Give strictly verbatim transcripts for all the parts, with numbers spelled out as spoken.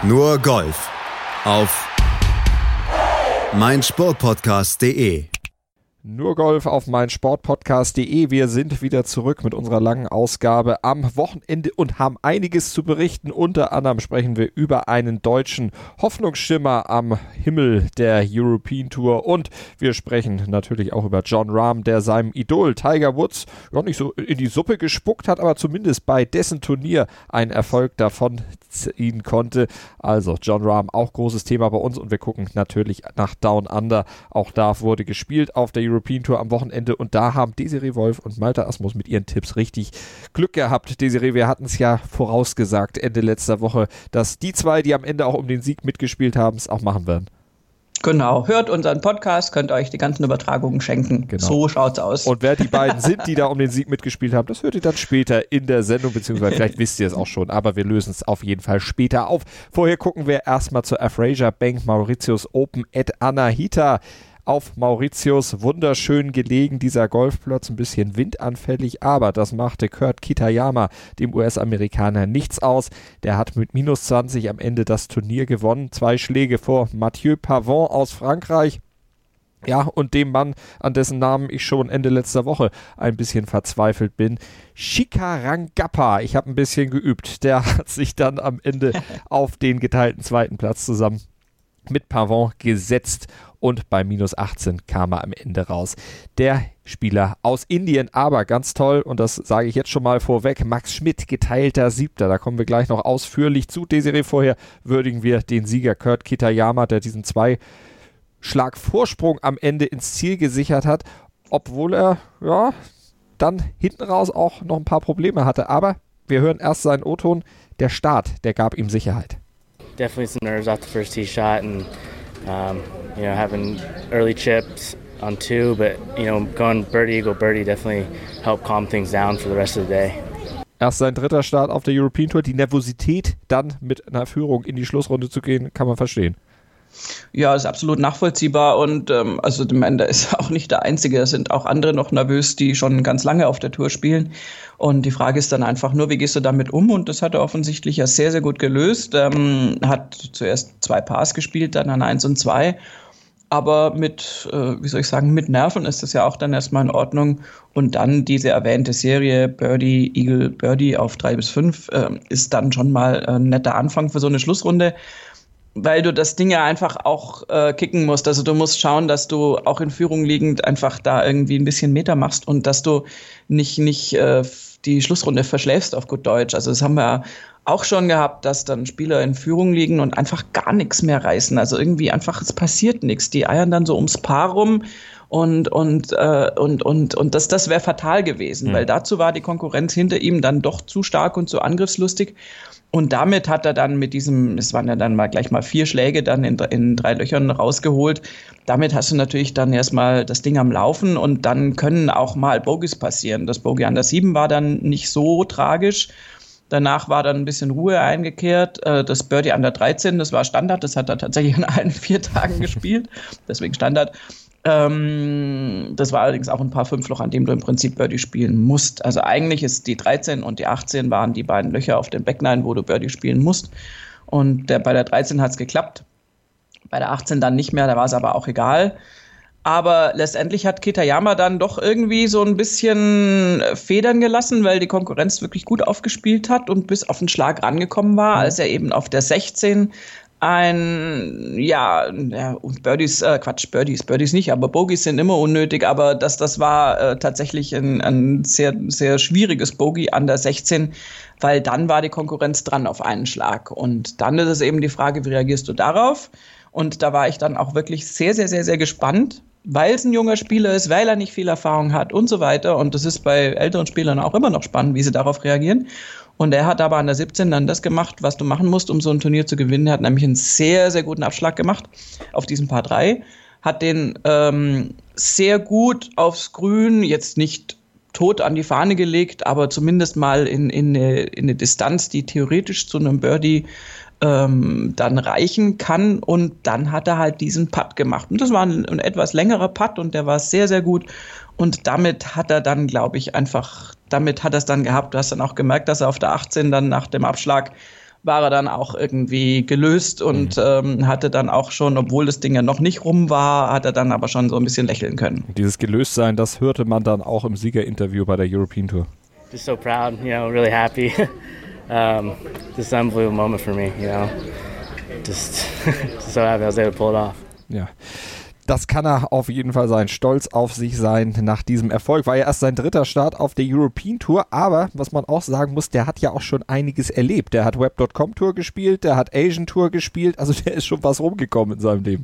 Nur Golf auf meinsportpodcast punkt de. Nur Golf auf meinsportpodcast punkt de. Wir sind wieder zurück mit unserer langen Ausgabe am Wochenende und haben einiges zu berichten. Unter anderem sprechen wir über einen deutschen Hoffnungsschimmer am Himmel der European Tour und wir sprechen natürlich auch über Jon Rahm, der seinem Idol Tiger Woods ja nicht so in die Suppe gespuckt hat, aber zumindest bei dessen Turnier einen Erfolg davon ziehen konnte. Also Jon Rahm, auch großes Thema bei uns und wir gucken natürlich nach Down Under. Auch da wurde gespielt auf der European European Tour am Wochenende und da haben Desiree Wolf und Malte Asmus mit ihren Tipps richtig Glück gehabt. Desiree, wir hatten es ja vorausgesagt Ende letzter Woche, dass die zwei, die am Ende auch um den Sieg mitgespielt haben, es auch machen werden. Genau, hört unseren Podcast, könnt euch die ganzen Übertragungen schenken. Genau. So schaut's aus. Und wer die beiden sind, die da um den Sieg mitgespielt haben, das hört ihr dann später in der Sendung, beziehungsweise vielleicht wisst ihr es auch schon, aber wir lösen es auf jeden Fall später auf. Vorher gucken wir erstmal zur Afrasiab Bank Mauritius Open at Anahita. Auf Mauritius wunderschön gelegen, dieser Golfplatz, ein bisschen windanfällig, aber das machte Kurt Kitayama, dem U S-Amerikaner, nichts aus. Der hat mit minus zwanzig am Ende das Turnier gewonnen. Zwei Schläge vor Mathieu Pavon aus Frankreich. Ja, und dem Mann, an dessen Namen ich schon Ende letzter Woche ein bisschen verzweifelt bin, Shikarangappa. Ich habe ein bisschen geübt. Der hat sich dann am Ende auf den geteilten zweiten Platz zusammen mit Pavon gesetzt und bei minus achtzehn kam er am Ende raus. Der Spieler aus Indien, aber ganz toll, und das sage ich jetzt schon mal vorweg, Max Schmidt, geteilter Siebter, da kommen wir gleich noch ausführlich zu. Desiree, vorher würdigen wir den Sieger Kurt Kitayama, der diesen zwei Schlag Vorsprung am Ende ins Ziel gesichert hat, obwohl er ja dann hinten raus auch noch ein paar Probleme hatte, aber wir hören erst seinen O-Ton. Der Start, der gab ihm Sicherheit. Definitely some nerves off the first tee shot and um, you know, having early chips on two, but you know, going birdie, eagle, birdie definitely helped calm things down for the rest of the day. Erst sein dritter Start auf der European Tour, die Nervosität, dann mit einer Führung in die Schlussrunde zu gehen, kann man verstehen. Ja, ist absolut nachvollziehbar und ähm, also der Mann, der ist auch nicht der Einzige, es sind auch andere noch nervös, die schon ganz lange auf der Tour spielen und die Frage ist dann einfach nur, wie gehst du damit um und das hat er offensichtlich ja sehr, sehr gut gelöst, ähm, hat zuerst zwei Pars gespielt, dann an eins und zwei, aber mit, äh, wie soll ich sagen, mit Nerven ist das ja auch dann erstmal in Ordnung und dann diese erwähnte Serie Birdie, Eagle, Birdie auf drei bis fünf äh, ist dann schon mal ein netter Anfang für so eine Schlussrunde. Weil du das Ding ja einfach auch äh, kicken musst. Also du musst schauen, dass du auch in Führung liegend einfach da irgendwie ein bisschen Meter machst und dass du nicht, nicht äh, die Schlussrunde verschläfst auf gut Deutsch. Also das haben wir auch schon gehabt, dass dann Spieler in Führung liegen und einfach gar nichts mehr reißen. Also irgendwie einfach, es passiert nichts. Die eiern dann so ums Paar rum und, und, äh, und, und, und das, das wäre fatal gewesen, mhm. weil dazu war die Konkurrenz hinter ihm dann doch zu stark und zu angriffslustig. Und damit hat er dann mit diesem, es waren ja dann mal gleich mal vier Schläge dann in, in drei Löchern rausgeholt. Damit hast du natürlich dann erstmal das Ding am Laufen und dann können auch mal Bogies passieren. Das Bogey an der sieben war dann nicht so tragisch. Danach war dann ein bisschen Ruhe eingekehrt. Das Birdie an der dreizehn, das war Standard. Das hat er tatsächlich an allen vier Tagen gespielt. Deswegen Standard. Ähm, das war allerdings auch ein paar Fünfloch, an dem du im Prinzip Birdie spielen musst. Also eigentlich ist die dreizehn und die achtzehn waren die beiden Löcher auf dem Backnine, wo du Birdie spielen musst. Und der, bei der dreizehn hat es geklappt, bei der achtzehn dann nicht mehr, da war es aber auch egal. Aber letztendlich hat Kitayama dann doch irgendwie so ein bisschen Federn gelassen, weil die Konkurrenz wirklich gut aufgespielt hat und bis auf den Schlag rangekommen war, als er eben auf der sechzehn ein, ja, ja Birdies, äh, Quatsch, Birdies, Birdies nicht, aber Bogies sind immer unnötig, aber das, das war äh, tatsächlich ein, ein sehr, sehr schwieriges Bogey an der sechzehn, weil dann war die Konkurrenz dran auf einen Schlag und dann ist es eben die Frage, wie reagierst du darauf? Und da war ich dann auch wirklich sehr, sehr, sehr, sehr gespannt, weil es ein junger Spieler ist, weil er nicht viel Erfahrung hat und so weiter und das ist bei älteren Spielern auch immer noch spannend, wie sie darauf reagieren. Und er hat aber an der siebzehn dann das gemacht, was du machen musst, um so ein Turnier zu gewinnen. Er hat nämlich einen sehr, sehr guten Abschlag gemacht auf diesem Par drei. Hat den ähm, sehr gut aufs Grün, jetzt nicht tot an die Fahne gelegt, aber zumindest mal in, in, eine, in eine Distanz, die theoretisch zu einem Birdie ähm, dann reichen kann. Und dann hat er halt diesen Putt gemacht. Und das war ein, ein etwas längerer Putt und der war sehr, sehr gut. Und damit hat er dann, glaube ich, einfach, damit hat er es dann gehabt. Du hast dann auch gemerkt, dass er auf der achtzehn dann nach dem Abschlag war er dann auch irgendwie gelöst und mhm. ähm, hatte dann auch schon, obwohl das Ding ja noch nicht rum war, hat er dann aber schon so ein bisschen lächeln können. Dieses Gelöstsein, das hörte man dann auch im Siegerinterview bei der European Tour. Just so proud, you know, really happy. um, this is an unbelievable moment for me, you know. Just, just so happy I was able to pull it off. Ja. Das kann er auf jeden Fall sein. Stolz auf sich sein nach diesem Erfolg. War ja erst sein dritter Start auf der European Tour, aber was man auch sagen muss, der hat ja auch schon einiges erlebt. Der hat Web Punkt com Tour gespielt, der hat Asian Tour gespielt, also der ist schon was rumgekommen in seinem Leben.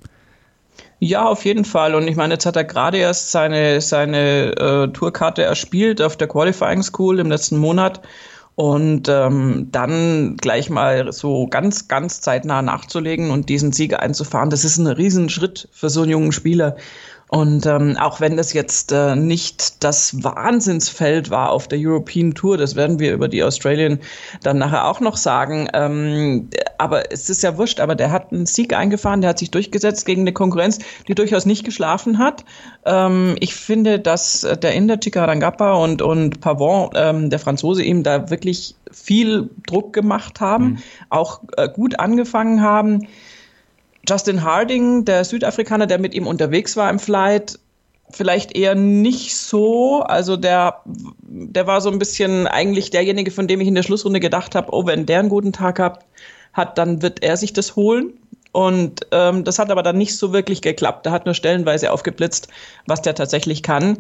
Ja, auf jeden Fall. Und ich meine, jetzt hat er gerade erst seine, seine äh, Tourkarte erspielt auf der Qualifying School im letzten Monat. Und ähm, dann gleich mal so ganz, ganz zeitnah nachzulegen und diesen Sieg einzufahren, das ist ein Riesenschritt für so einen jungen Spieler. Und ähm, auch wenn das jetzt äh, nicht das Wahnsinnsfeld war auf der European Tour, das werden wir über die Australian dann nachher auch noch sagen, ähm, aber es ist ja wurscht, aber der hat einen Sieg eingefahren, der hat sich durchgesetzt gegen eine Konkurrenz, die durchaus nicht geschlafen hat. Ähm, ich finde, dass der Inder Chikarangappa und, und Pavon, ähm, der Franzose, ihm da wirklich viel Druck gemacht haben, mhm. auch äh, gut angefangen haben. Justin Harding, der Südafrikaner, der mit ihm unterwegs war im Flight, vielleicht eher nicht so. Also der, der war so ein bisschen eigentlich derjenige, von dem ich in der Schlussrunde gedacht habe, oh, wenn der einen guten Tag hat, hat dann wird er sich das holen. Und ähm, das hat aber dann nicht so wirklich geklappt. Da hat nur stellenweise aufgeblitzt, was der tatsächlich kann.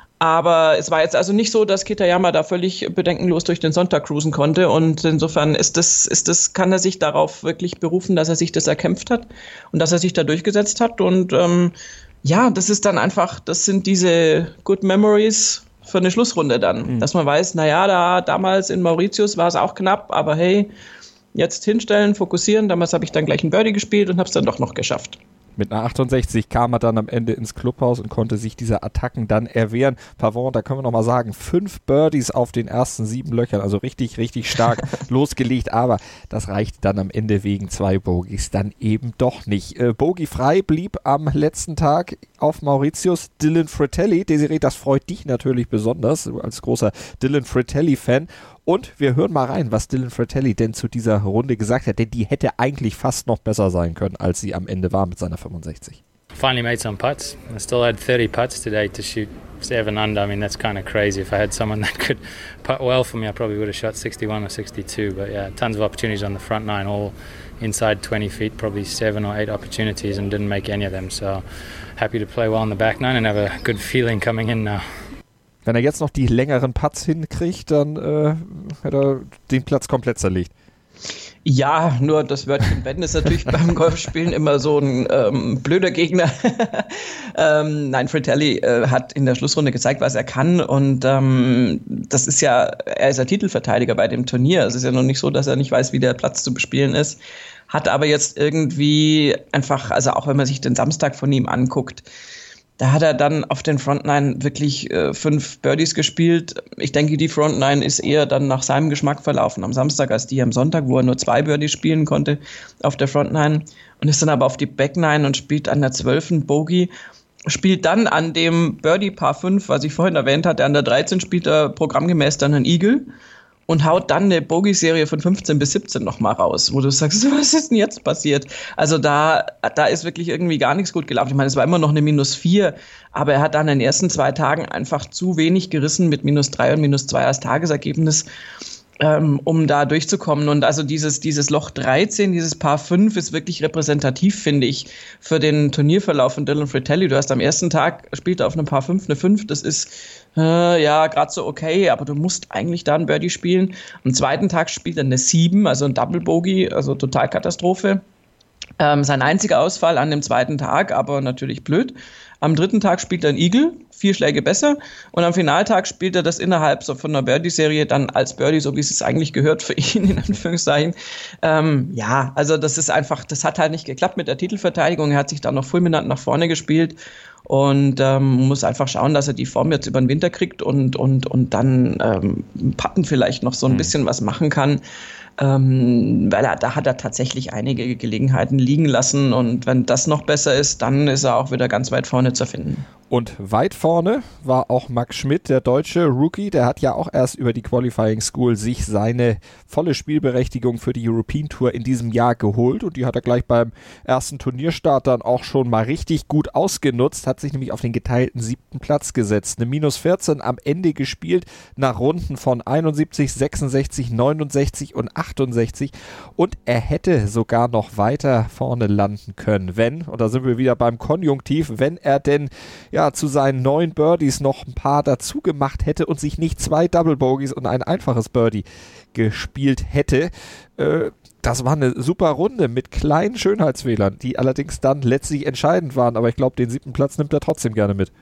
Aber es war jetzt also nicht so, dass Kitayama da völlig bedenkenlos durch den Sonntag cruisen konnte. Und insofern ist das, ist das, kann er sich darauf wirklich berufen, dass er sich das erkämpft hat und dass er sich da durchgesetzt hat. Und ähm, ja, das ist dann einfach, das sind diese Good Memories für eine Schlussrunde dann. Mhm. Dass man weiß, naja, da damals in Mauritius war es auch knapp, aber hey, jetzt hinstellen, fokussieren. Damals habe ich dann gleich ein Birdie gespielt und habe es dann doch noch geschafft. Mit einer achtundsechzig kam er dann am Ende ins Clubhaus und konnte sich dieser Attacken dann erwehren. Pavon, da können wir nochmal sagen, fünf Birdies auf den ersten sieben Löchern, also richtig, richtig stark losgelegt, aber das reicht dann am Ende wegen zwei Bogies dann eben doch nicht. Äh, Bogie-frei blieb am letzten Tag auf Mauritius Dylan Fratelli. Desiree, das freut dich natürlich besonders, als großer Dylan Fratelli-Fan. Und wir hören mal rein, was Dylan Fratelli denn zu dieser Runde gesagt hat, denn die hätte eigentlich fast noch besser sein können, als sie am Ende war mit seiner fünfundsechzig. Finally made some putts. I still had thirty putts today to shoot seven under. I mean, that's kind of crazy. If I had someone that could putt well for me, I probably would have shot sixty-one or sixty-two. But yeah, tons of opportunities on the front nine, all inside twenty feet, probably seven or eight opportunities, and didn't make any of them. So happy to play well on the back nine and have a good feeling coming in now. Wenn er jetzt noch die längeren Putts hinkriegt, dann äh, hat er den Platz komplett zerlegt. Ja, nur das Wörtchen Wenn ist natürlich beim Golfspielen immer so ein ähm, blöder Gegner. ähm, nein, Fratelli äh, hat in der Schlussrunde gezeigt, was er kann und ähm, das ist ja, er ist ja Titelverteidiger bei dem Turnier. Es ist ja noch nicht so, dass er nicht weiß, wie der Platz zu bespielen ist. Hat aber jetzt irgendwie einfach, also auch wenn man sich den Samstag von ihm anguckt, da hat er dann auf den Front Nine wirklich äh, fünf Birdies gespielt. Ich denke, die Front Nine ist eher dann nach seinem Geschmack verlaufen am Samstag als die am Sonntag, wo er nur zwei Birdies spielen konnte auf der Front Nine und ist dann aber auf die Back Nine und spielt an der zwölften Bogey. Spielt dann an dem Birdie Par fünf, was ich vorhin erwähnt hatte, an der dreizehn spielt er programmgemäß dann einen Eagle und haut dann eine Bogey-Serie von fünfzehn bis siebzehn nochmal raus, wo du sagst, was ist denn jetzt passiert? Also da, da ist wirklich irgendwie gar nichts gut gelaufen. Ich meine, es war immer noch eine minus vier, aber er hat dann in den ersten zwei Tagen einfach zu wenig gerissen mit minus drei und minus zwei als Tagesergebnis, ähm, um da durchzukommen. Und also dieses, dieses Loch dreizehn, dieses Par fünf ist wirklich repräsentativ, finde ich, für den Turnierverlauf von Dylan Fratelli. Du hast am ersten Tag, spielt er auf einem Par fünf eine fünf, das ist äh, ja gerade so okay, aber du musst eigentlich da ein Birdie spielen. Am zweiten Tag spielt er eine sieben, also ein Double Bogey, also total Katastrophe. Ähm, sein einziger Ausfall an dem zweiten Tag, aber natürlich blöd. Am dritten Tag spielt er ein Eagle, vier Schläge besser. Und am Finaltag spielt er das innerhalb so von einer Birdie-Serie dann als Birdie, so wie es eigentlich gehört für ihn, in Anführungszeichen. Ähm, ja, also das ist einfach, das hat halt nicht geklappt mit der Titelverteidigung. Er hat sich dann noch fulminant nach vorne gespielt und ähm, muss einfach schauen, dass er die Form jetzt über den Winter kriegt und, und, und dann ähm, Putten vielleicht noch so ein bisschen was machen kann. Ähm, weil er, da hat er tatsächlich einige Gelegenheiten liegen lassen und wenn das noch besser ist, dann ist er auch wieder ganz weit vorne zu finden. Und weit vorne war auch Max Schmidt, der deutsche Rookie. Der hat ja auch erst über die Qualifying School sich seine volle Spielberechtigung für die European Tour in diesem Jahr geholt. Und die hat er gleich beim ersten Turnierstart dann auch schon mal richtig gut ausgenutzt. Hat sich nämlich auf den geteilten siebten Platz gesetzt. Eine minus vierzehn am Ende gespielt nach Runden von einundsiebzig, sechsundsechzig, neunundsechzig und achtundsechzig. Und er hätte sogar noch weiter vorne landen können, wenn, und da sind wir wieder beim Konjunktiv, wenn er denn ja zu seinen neun Birdies noch ein paar dazu gemacht hätte und sich nicht zwei Double Bogies und ein einfaches Birdie gespielt hätte. Äh, das war eine super Runde mit kleinen Schönheitsfehlern, die allerdings dann letztlich entscheidend waren, aber ich glaube, den siebten Platz nimmt er trotzdem gerne mit.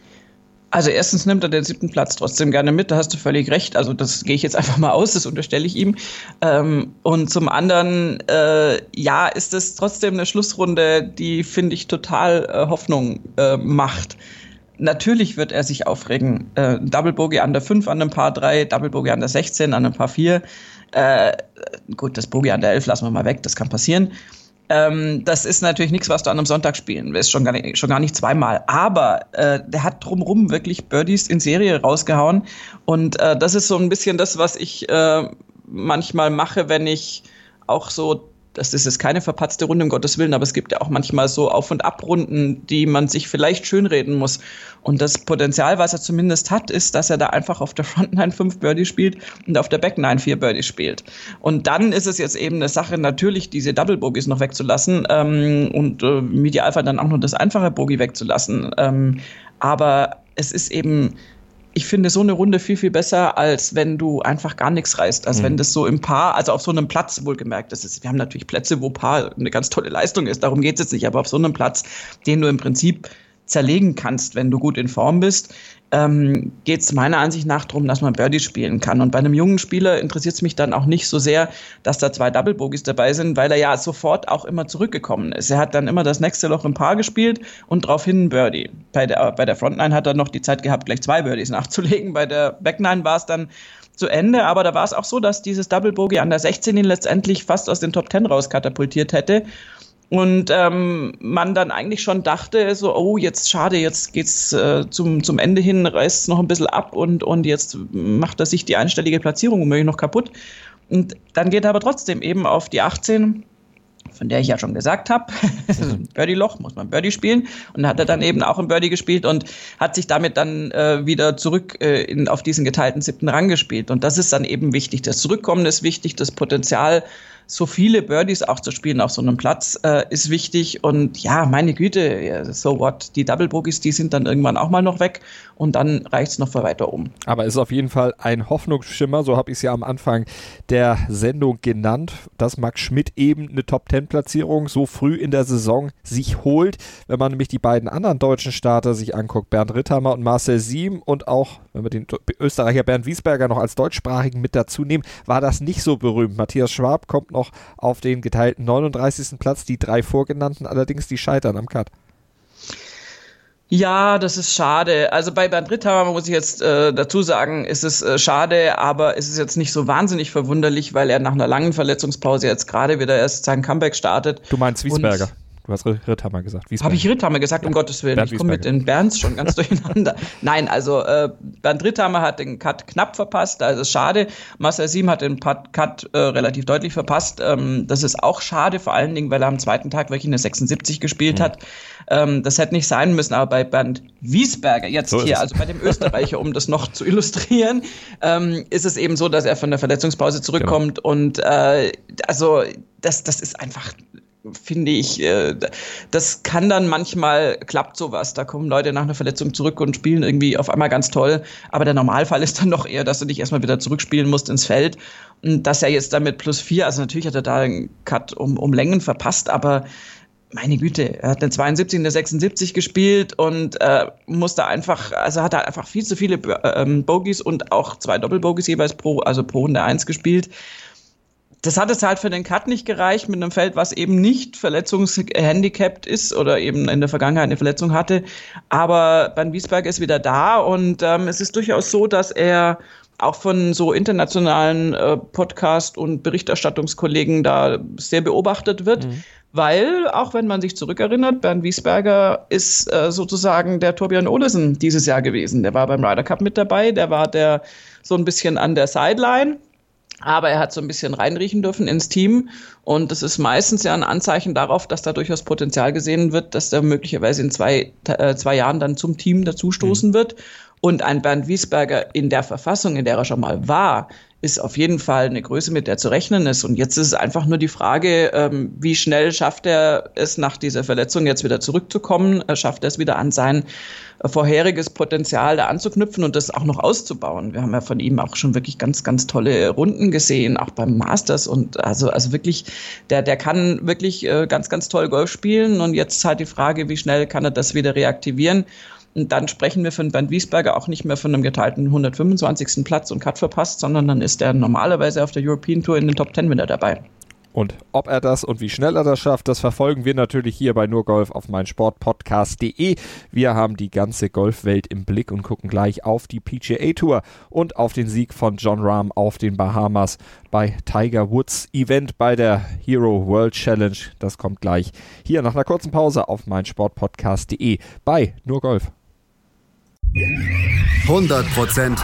Also erstens nimmt er den siebten Platz trotzdem gerne mit, da hast du völlig recht. Also das gehe ich jetzt einfach mal aus, das unterstelle ich ihm. Ähm, und zum anderen, äh, ja, ist es trotzdem eine Schlussrunde, die, finde ich, total äh, Hoffnung äh, macht. Natürlich wird er sich aufregen. Äh, Double Bogey an der fünf an einem Par drei, Double Bogey an der sechzehn an einem Par vier. Äh, gut, das Bogey an der elf lassen wir mal weg, das kann passieren. Ähm, das ist natürlich nichts, was du an einem Sonntag spielen willst, schon gar nicht, schon gar nicht zweimal. Aber äh, der hat drumrum wirklich Birdies in Serie rausgehauen. Und äh, das ist so ein bisschen das, was ich äh, manchmal mache, wenn ich auch so, das ist jetzt keine verpatzte Runde, um Gottes Willen, aber es gibt ja auch manchmal so Auf- und Abrunden, die man sich vielleicht schönreden muss. Und das Potenzial, was er zumindest hat, ist, dass er da einfach auf der Frontline fünf Birdie spielt und auf der Backline vier Birdie spielt. Und dann ist es jetzt eben eine Sache, natürlich diese Double Bogies noch wegzulassen ähm, und äh, im Idealfall dann auch noch das einfache Bogey wegzulassen. Ähm, aber es ist eben, ich finde so eine Runde viel, viel besser, als wenn du einfach gar nichts reißt. Als mhm. wenn das so im Paar, also auf so einem Platz wohlgemerkt, das ist, wir haben natürlich Plätze, wo Paar eine ganz tolle Leistung ist, darum geht es jetzt nicht, aber auf so einem Platz, den du im Prinzip zerlegen kannst, wenn du gut in Form bist, ähm, geht es meiner Ansicht nach darum, dass man Birdies spielen kann. Und bei einem jungen Spieler interessiert es mich dann auch nicht so sehr, dass da zwei Double Bogies dabei sind, weil er ja sofort auch immer zurückgekommen ist. Er hat dann immer das nächste Loch im Paar gespielt und daraufhin ein Birdie. Bei der, bei der Frontline hat er noch die Zeit gehabt, gleich zwei Birdies nachzulegen. Bei der Backline war es dann zu Ende, aber da war es auch so, dass dieses Double Bogey an der sechzehn ihn letztendlich fast aus den Top zehn rauskatapultiert hätte. Und ähm, man dann eigentlich schon dachte, so, oh, jetzt schade, jetzt geht's äh, zum, zum Ende hin, reißt es noch ein bisschen ab und, und jetzt macht er sich die einstellige Platzierung womöglich noch kaputt. Und dann geht er aber trotzdem eben auf die achtzehn, von der ich ja schon gesagt habe, Birdie-Loch, muss man Birdie spielen. Und da hat er dann eben auch ein Birdie gespielt und hat sich damit dann äh, wieder zurück äh, in, auf diesen geteilten siebten Rang gespielt. Und das ist dann eben wichtig. Das Zurückkommen ist wichtig, das Potenzial, so viele Birdies auch zu spielen auf so einem Platz, äh, ist wichtig. Und ja, meine Güte, so what, die Double Bogies, die sind dann irgendwann auch mal noch weg und dann reicht es noch für weiter oben. Aber es ist auf jeden Fall ein Hoffnungsschimmer, so habe ich es ja am Anfang der Sendung genannt, dass Max Schmidt eben eine Top Ten Platzierung so früh in der Saison sich holt. Wenn man nämlich die beiden anderen deutschen Starter sich anguckt, Bernd Ritthammer und Marcel Siem und auch, wenn wir den Österreicher Bernd Wiesberger noch als deutschsprachigen mit dazu nehmen, war das nicht so berühmt. Matthias Schwab kommt noch auf den geteilten neununddreißigsten Platz, die drei vorgenannten allerdings, die scheitern am Cut. Ja, das ist schade. Also bei Bernd Ritthammer muss ich jetzt äh, dazu sagen, ist es äh, schade, aber es ist jetzt nicht so wahnsinnig verwunderlich, weil er nach einer langen Verletzungspause jetzt gerade wieder erst sein Comeback startet. Du meinst Wiesberger? Und du hast Ritthammer gesagt. Habe ich Ritthammer gesagt, um ja. Gottes Willen. Bernd ich komme mit den Bernds schon ganz durcheinander. Nein, also äh, Bernd Ritthammer hat den Cut knapp verpasst, also ist schade. Marcel Siem hat den Cut äh, relativ deutlich verpasst. Ähm, das ist auch schade, vor allen Dingen, weil er am zweiten Tag wirklich eine sechsundsiebzig gespielt mhm. hat. Ähm, das hätte nicht sein müssen, aber bei Bernd Wiesberger, jetzt so hier, also bei dem Österreicher, um das noch zu illustrieren, ähm, ist es eben so, dass er von der Verletzungspause zurückkommt. Genau. Und äh, also das, das ist einfach, finde ich, äh, das kann dann manchmal, klappt sowas. Da kommen Leute nach einer Verletzung zurück und spielen irgendwie auf einmal ganz toll. Aber der Normalfall ist dann doch eher, dass du dich erstmal wieder zurückspielen musst ins Feld. Und dass er jetzt damit plus vier, also natürlich hat er da einen Cut um, um Längen verpasst, aber meine Güte, er hat eine zweiundsiebzig, eine sechsundsiebzig gespielt und äh, musste einfach, also hat er einfach viel zu viele ähm, Bogies und auch zwei Doppelbogies jeweils pro, also pro Runde eins gespielt. das hat es halt für den Cut nicht gereicht mit einem Feld, was eben nicht verletzungshandicapt ist oder eben in der Vergangenheit eine Verletzung hatte. Aber Bernd Wiesberger ist wieder da und ähm, es ist durchaus so, dass er auch von so internationalen äh, Podcast- und Berichterstattungskollegen da sehr beobachtet wird. Mhm. Weil, auch wenn man sich zurückerinnert, Bernd Wiesberger ist äh, sozusagen der Torbjörn Olesen dieses Jahr gewesen. Der war beim Ryder Cup mit dabei, der war der so ein bisschen an der Sideline, aber er hat so ein bisschen reinriechen dürfen ins Team und das ist meistens ja ein Anzeichen darauf, dass da durchaus Potenzial gesehen wird, dass der möglicherweise in zwei, äh, zwei Jahren dann zum Team dazustoßen mhm. wird. Und ein Bernd Wiesberger in der Verfassung, in der er schon mal war, ist auf jeden Fall eine Größe, mit der zu rechnen ist. Und jetzt ist es einfach nur die Frage, ähm, wie schnell schafft er es, nach dieser Verletzung jetzt wieder zurückzukommen? Schafft er es wieder an sein vorheriges Potenzial da anzuknüpfen und das auch noch auszubauen? Wir haben ja von ihm auch schon wirklich ganz, ganz tolle Runden gesehen, auch beim Masters. Und also, also wirklich, der, der kann wirklich äh, ganz, ganz toll Golf spielen. Und jetzt ist halt die Frage, wie schnell kann er das wieder reaktivieren? Und dann sprechen wir von Bernd Wiesberger auch nicht mehr von einem geteilten hundertfünfundzwanzigsten Platz und Cut verpasst, sondern dann ist er normalerweise auf der European Tour in den Top Ten wieder dabei. Und ob er das und wie schnell er das schafft, das verfolgen wir natürlich hier bei nur Golf auf meinsportpodcast punkt de. Wir haben die ganze Golfwelt im Blick und gucken gleich auf die P G A Tour und auf den Sieg von Jon Rahm auf den Bahamas bei Tiger Woods Event bei der Hero World Challenge. Das kommt gleich hier nach einer kurzen Pause auf meinsportpodcast punkt de bei nur Golf. hundert Prozent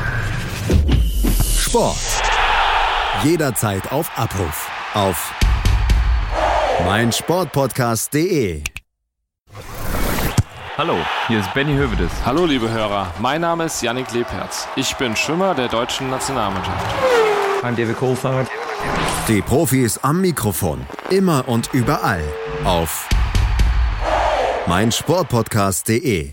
Sport. Jederzeit auf Abruf. Auf meinsportpodcast punkt de. Hallo, hier ist Benny Hövedes. Hallo liebe Hörer, mein Name ist Yannick Lebherz. Ich bin Schwimmer der deutschen Nationalmannschaft. I'm David Coulthard. Die Profis am Mikrofon. Immer und überall. Auf meinsportpodcast punkt de.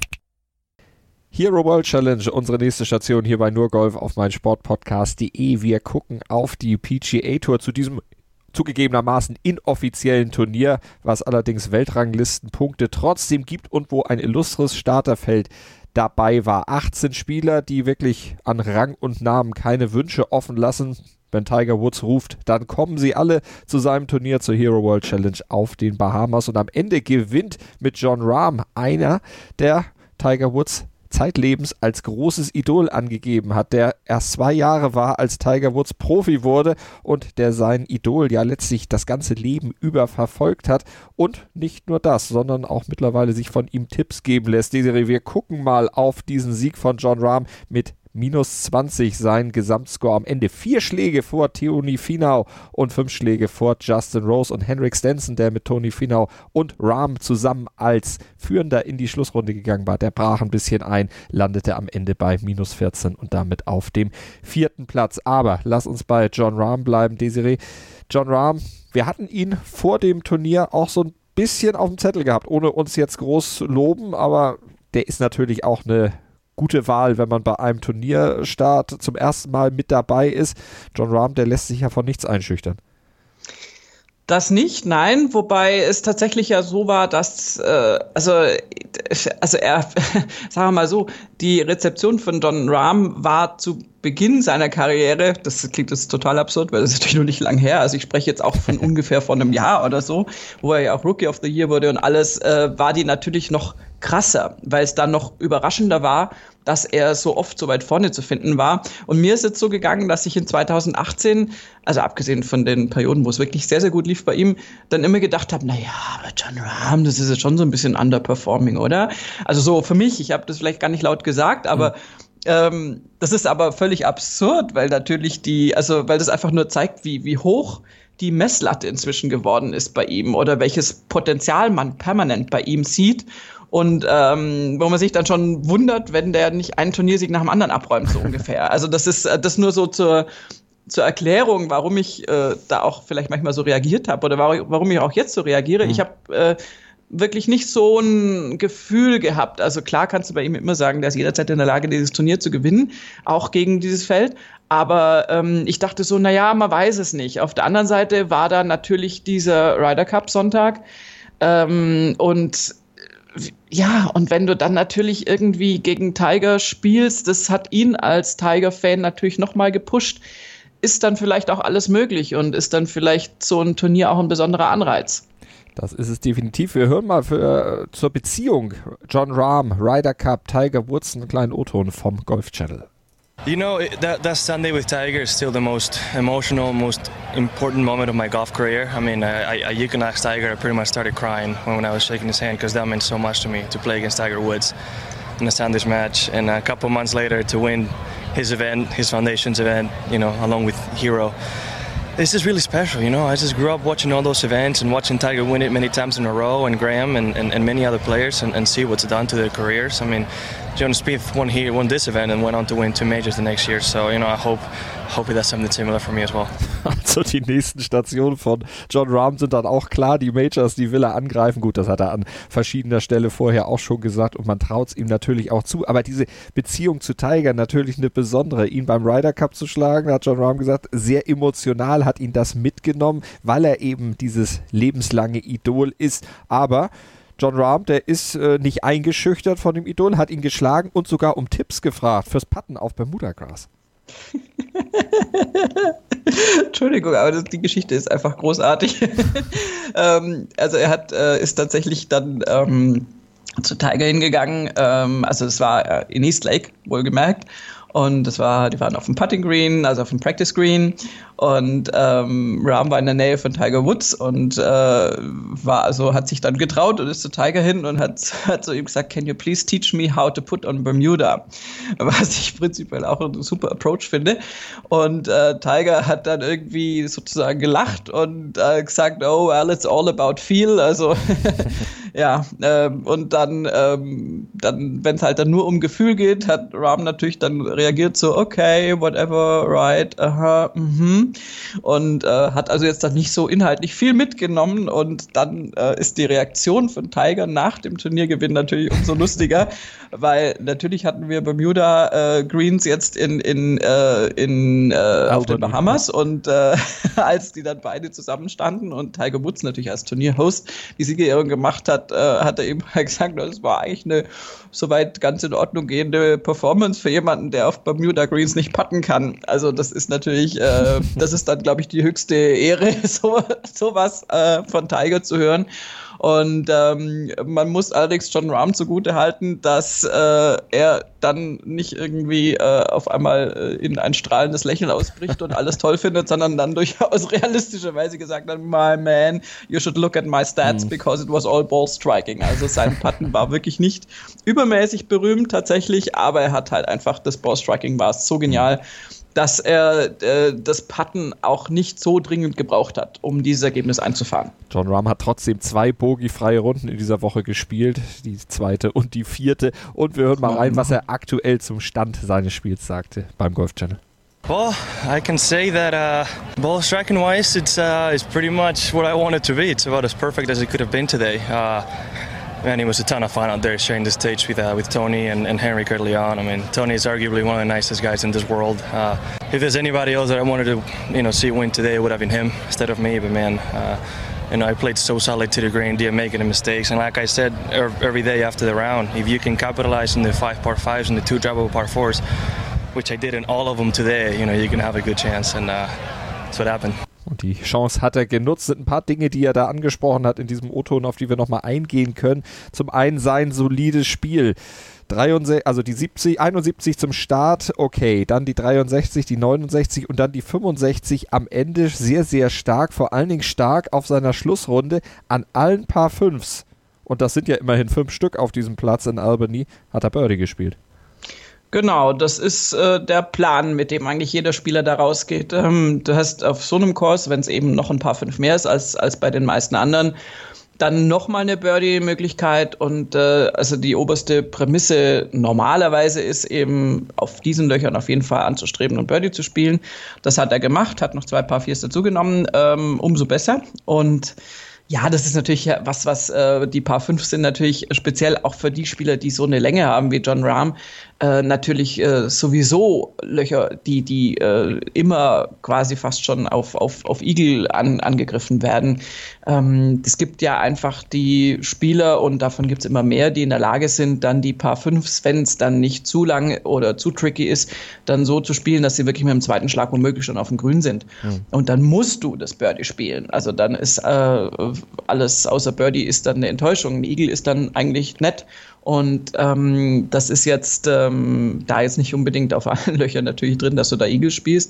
Hero World Challenge, unsere nächste Station hier bei nur Golf auf meinsportpodcast punkt de. Wir gucken auf die P G A Tour zu diesem zugegebenermaßen inoffiziellen Turnier, was allerdings Weltranglistenpunkte trotzdem gibt und wo ein illustres Starterfeld dabei war. achtzehn Spieler, die wirklich an Rang und Namen keine Wünsche offen lassen. Wenn Tiger Woods ruft, dann kommen sie alle zu seinem Turnier zur Hero World Challenge auf den Bahamas und am Ende gewinnt mit Jon Rahm einer, der Tiger Woods zeitlebens als großes Idol angegeben hat, der erst zwei Jahre war, als Tiger Woods Profi wurde und der sein Idol ja letztlich das ganze Leben über verfolgt hat und nicht nur das, sondern auch mittlerweile sich von ihm Tipps geben lässt. Desiree, wir gucken mal auf diesen Sieg von Jon Rahm mit minus zwanzig sein Gesamtscore am Ende. Vier Schläge vor Tony Finau und fünf Schläge vor Justin Rose und Henrik Stenson, der mit Tony Finau und Rahm zusammen als Führender in die Schlussrunde gegangen war. Der brach ein bisschen ein, landete am Ende bei minus vierzehn und damit auf dem vierten Platz. Aber lass uns bei Jon Rahm bleiben, Desiree. Jon Rahm, wir hatten ihn vor dem Turnier auch so ein bisschen auf dem Zettel gehabt, ohne uns jetzt groß loben, aber der ist natürlich auch eine gute Wahl, wenn man bei einem Turnierstart zum ersten Mal mit dabei ist. Jon Rahm, der lässt sich ja von nichts einschüchtern. Das nicht, nein, wobei es tatsächlich ja so war, dass, äh, also, also er, sagen wir mal so, die Rezeption von Jon Rahm war zu Beginn seiner Karriere, das klingt jetzt total absurd, weil das ist natürlich noch nicht lang her, also ich spreche jetzt auch von ungefähr von einem Jahr oder so, wo er ja auch Rookie of the Year wurde und alles, äh, war die natürlich noch krasser, weil es dann noch überraschender war, dass er so oft so weit vorne zu finden war. Und mir ist jetzt so gegangen, dass ich in zweitausendachtzehn, also abgesehen von den Perioden, wo es wirklich sehr, sehr gut lief bei ihm, dann immer gedacht habe, naja, aber Jon Rahm, das ist jetzt schon so ein bisschen underperforming, oder? Also so für mich, ich habe das vielleicht gar nicht laut gesagt, aber mhm. ähm, das ist aber völlig absurd, weil natürlich die, also weil das einfach nur zeigt, wie, wie hoch die Messlatte inzwischen geworden ist bei ihm oder welches Potenzial man permanent bei ihm sieht. Und ähm, wo man sich dann schon wundert, wenn der nicht einen Turniersieg nach dem anderen abräumt, so ungefähr. Also das ist das nur so zur, zur Erklärung, warum ich äh, da auch vielleicht manchmal so reagiert habe oder warum ich auch jetzt so reagiere. Mhm. Ich habe äh, wirklich nicht so ein Gefühl gehabt. Also klar kannst du bei ihm immer sagen, der ist jederzeit in der Lage, dieses Turnier zu gewinnen, auch gegen dieses Feld. Aber ähm, ich dachte so, naja, man weiß es nicht. Auf der anderen Seite war da natürlich dieser Ryder Cup Sonntag ähm, und ja, und wenn du dann natürlich irgendwie gegen Tiger spielst, das hat ihn als Tiger-Fan natürlich nochmal gepusht, ist dann vielleicht auch alles möglich und ist dann vielleicht so ein Turnier auch ein besonderer Anreiz. Das ist es definitiv. Wir hören mal für, zur Beziehung Jon Rahm, Ryder Cup, Tiger Woods, einen kleinen O-Ton vom Golf Channel. You know, that, that Sunday with Tiger is still the most emotional, most important moment of my golf career. I mean, I, I, you can ask Tiger, I pretty much started crying when, when I was shaking his hand because that meant so much to me to play against Tiger Woods in a Sanders match. And a couple months later to win his event, his foundation's event, you know, along with Hero. This is really special, you know. I just grew up watching all those events and watching Tiger win it many times in a row, and Graham and, and, and many other players, and, and see what's done to their careers. I mean, John Spieth won here, won this event, and went on to win two majors the next year. So, you know, I hope, hope he does something similar for me as well. Also die nächsten Stationen von Jon Rahm sind dann auch klar, die Majors, die will er angreifen. Gut, das hat er an verschiedener Stelle vorher auch schon gesagt und man traut es ihm natürlich auch zu. Aber diese Beziehung zu Tiger natürlich eine besondere. Ihn beim Ryder Cup zu schlagen, hat Jon Rahm gesagt, sehr emotional, hat ihn das mitgenommen, weil er eben dieses lebenslange Idol ist. Aber Jon Rahm, der ist äh, nicht eingeschüchtert von dem Idol, hat ihn geschlagen und sogar um Tipps gefragt fürs Putten auf Bermuda Grass. Entschuldigung, aber das, die Geschichte ist einfach großartig. ähm, also er hat, äh, ist tatsächlich dann ähm, zu Tiger hingegangen. Ähm, also es war äh, in East Lake, wohlgemerkt. Und das war, die waren auf dem Putting Green, also auf dem Practice Green. Und ähm, Rahm war in der Nähe von Tiger Woods und äh, war also hat sich dann getraut und ist zu Tiger hin und hat, hat zu ihm gesagt, can you please teach me how to put on Bermuda? Was ich prinzipiell auch einen super Approach finde. Und äh, Tiger hat dann irgendwie sozusagen gelacht und äh, gesagt, oh, well, it's all about feel. Also ja, ähm, und dann, ähm, dann wenn es halt dann nur um Gefühl geht, hat Rahm natürlich dann reagiert so, okay, whatever, right, aha, mhm. Und äh, hat also jetzt dann nicht so inhaltlich viel mitgenommen und dann äh, ist die Reaktion von Tiger nach dem Turniergewinn natürlich umso lustiger, weil natürlich hatten wir Bermuda äh, Greens jetzt in, in, äh, in äh, auf den Bahamas und äh, als die dann beide zusammenstanden und Tiger Woods natürlich als Turnierhost die Siegerehrung gemacht hat, äh, hat er eben gesagt, das war eigentlich eine soweit ganz in Ordnung gehende Performance für jemanden, der auf Bermuda Greens nicht putten kann. Also das ist natürlich, äh, das ist dann, glaube ich, die höchste Ehre, so sowas äh, von Tiger zu hören. Und ähm, man muss allerdings Jon Rahm zugutehalten, dass äh, er dann nicht irgendwie äh, auf einmal äh, in ein strahlendes Lächeln ausbricht und alles toll findet, sondern dann durchaus realistischerweise gesagt hat, my man, you should look at my stats because it was all ball striking. Also sein Putten war wirklich nicht übermäßig berühmt tatsächlich, aber er hat halt einfach, das Ball striking war so genial, dass er äh, das Putten auch nicht so dringend gebraucht hat, um dieses Ergebnis einzufahren. Jon Rahm hat trotzdem zwei bogiefreie Runden in dieser Woche gespielt, die zweite und die vierte. Und wir hören mal rein, was er aktuell zum Stand seines Spiels sagte beim Golf Channel. Well, I can say that uh, ball striking wise, it's uh, it's pretty much what I want it to be. It's about as perfect as it could have been today. Uh, Man, it was a ton of fun out there sharing the stage with uh, with Tony and, and Henrik early on. I mean, Tony is arguably one of the nicest guys in this world. Uh, if there's anybody else that I wanted to, you know, see win today, it would have been him instead of me. But man, uh, you know, I played so solid to the green, didn't make any mistakes. And like I said every day after the round, if you can capitalize on the five par fives and the two drivable par fours, which I did in all of them today, you know, you can have a good chance. And uh, that's what happened. Und die Chance hat er genutzt. Sind ein paar Dinge, die er da angesprochen hat in diesem O-Ton, auf die wir nochmal eingehen können. Zum einen sein solides Spiel. dreiundsechzig, also die siebzig, einundsiebzig zum Start, okay. Dann die dreiundsechzig, die neunundsechzig und dann die fünfundsechzig am Ende. Sehr, sehr stark. Vor allen Dingen stark auf seiner Schlussrunde an allen Par Fünfs. Und das sind ja immerhin fünf Stück auf diesem Platz in Albany. Hat er Birdie gespielt. Genau, das ist äh, der Plan, mit dem eigentlich jeder Spieler da rausgeht. Ähm, du hast auf so einem Kurs, wenn es eben noch ein paar fünf mehr ist als, als bei den meisten anderen, dann nochmal eine Birdie-Möglichkeit und äh, also die oberste Prämisse normalerweise ist eben auf diesen Löchern auf jeden Fall anzustreben und Birdie zu spielen. Das hat er gemacht, hat noch zwei Par Viers dazugenommen, ähm, umso besser. Und ja, das ist natürlich was, was äh, die Par fünf sind natürlich speziell auch für die Spieler, die so eine Länge haben wie Jon Rahm, äh, natürlich äh, sowieso Löcher, die, die äh, immer quasi fast schon auf, auf, auf Eagle an, angegriffen werden. Ähm, es gibt ja einfach die Spieler, und davon gibt es immer mehr, die in der Lage sind, dann die Par fünf, wenn es dann nicht zu lang oder zu tricky ist, dann so zu spielen, dass sie wirklich mit dem zweiten Schlag womöglich schon auf dem Grün sind. Mhm. Und dann musst du das Birdie spielen. Also dann ist äh, alles außer Birdie ist dann eine Enttäuschung. Ein Eagle ist dann eigentlich nett. Und ähm, das ist jetzt ähm, da jetzt nicht unbedingt auf allen Löchern natürlich drin, dass du da Eagle spielst.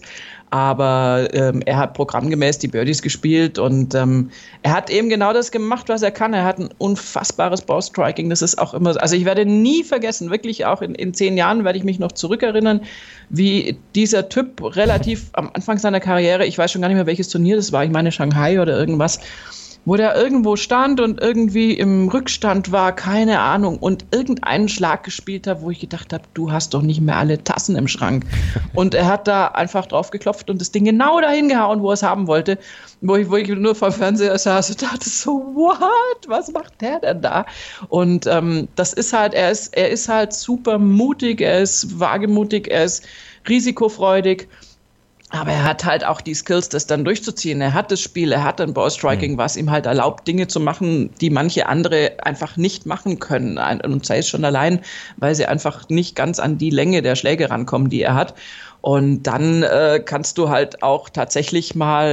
Aber ähm, er hat programmgemäß die Birdies gespielt und ähm, er hat eben genau das gemacht, was er kann. Er hat ein unfassbares Ballstriking. Das ist auch immer so. Also ich werde nie vergessen, wirklich auch in, in zehn Jahren werde ich mich noch zurückerinnern, wie dieser Typ relativ am Anfang seiner Karriere, ich weiß schon gar nicht mehr, welches Turnier das war, ich meine Shanghai oder irgendwas, wo der irgendwo stand und irgendwie im Rückstand war, keine Ahnung, und irgendeinen Schlag gespielt hat, wo ich gedacht habe, du hast doch nicht mehr alle Tassen im Schrank. Und er hat da einfach drauf geklopft und das Ding genau dahin gehauen, wo er es haben wollte, wo ich, wo ich nur vom Fernseher saß und dachte so, what, was macht der denn da? Und ähm, das ist halt, er ist, er ist halt super mutig, er ist wagemutig, er ist risikofreudig. Aber er hat halt auch die Skills, das dann durchzuziehen. Er hat das Spiel, er hat ein Ballstriking, mhm. was ihm halt erlaubt, Dinge zu machen, die manche andere einfach nicht machen können. Und sei es schon allein, weil sie einfach nicht ganz an die Länge der Schläge rankommen, die er hat. Und dann äh, kannst du halt auch tatsächlich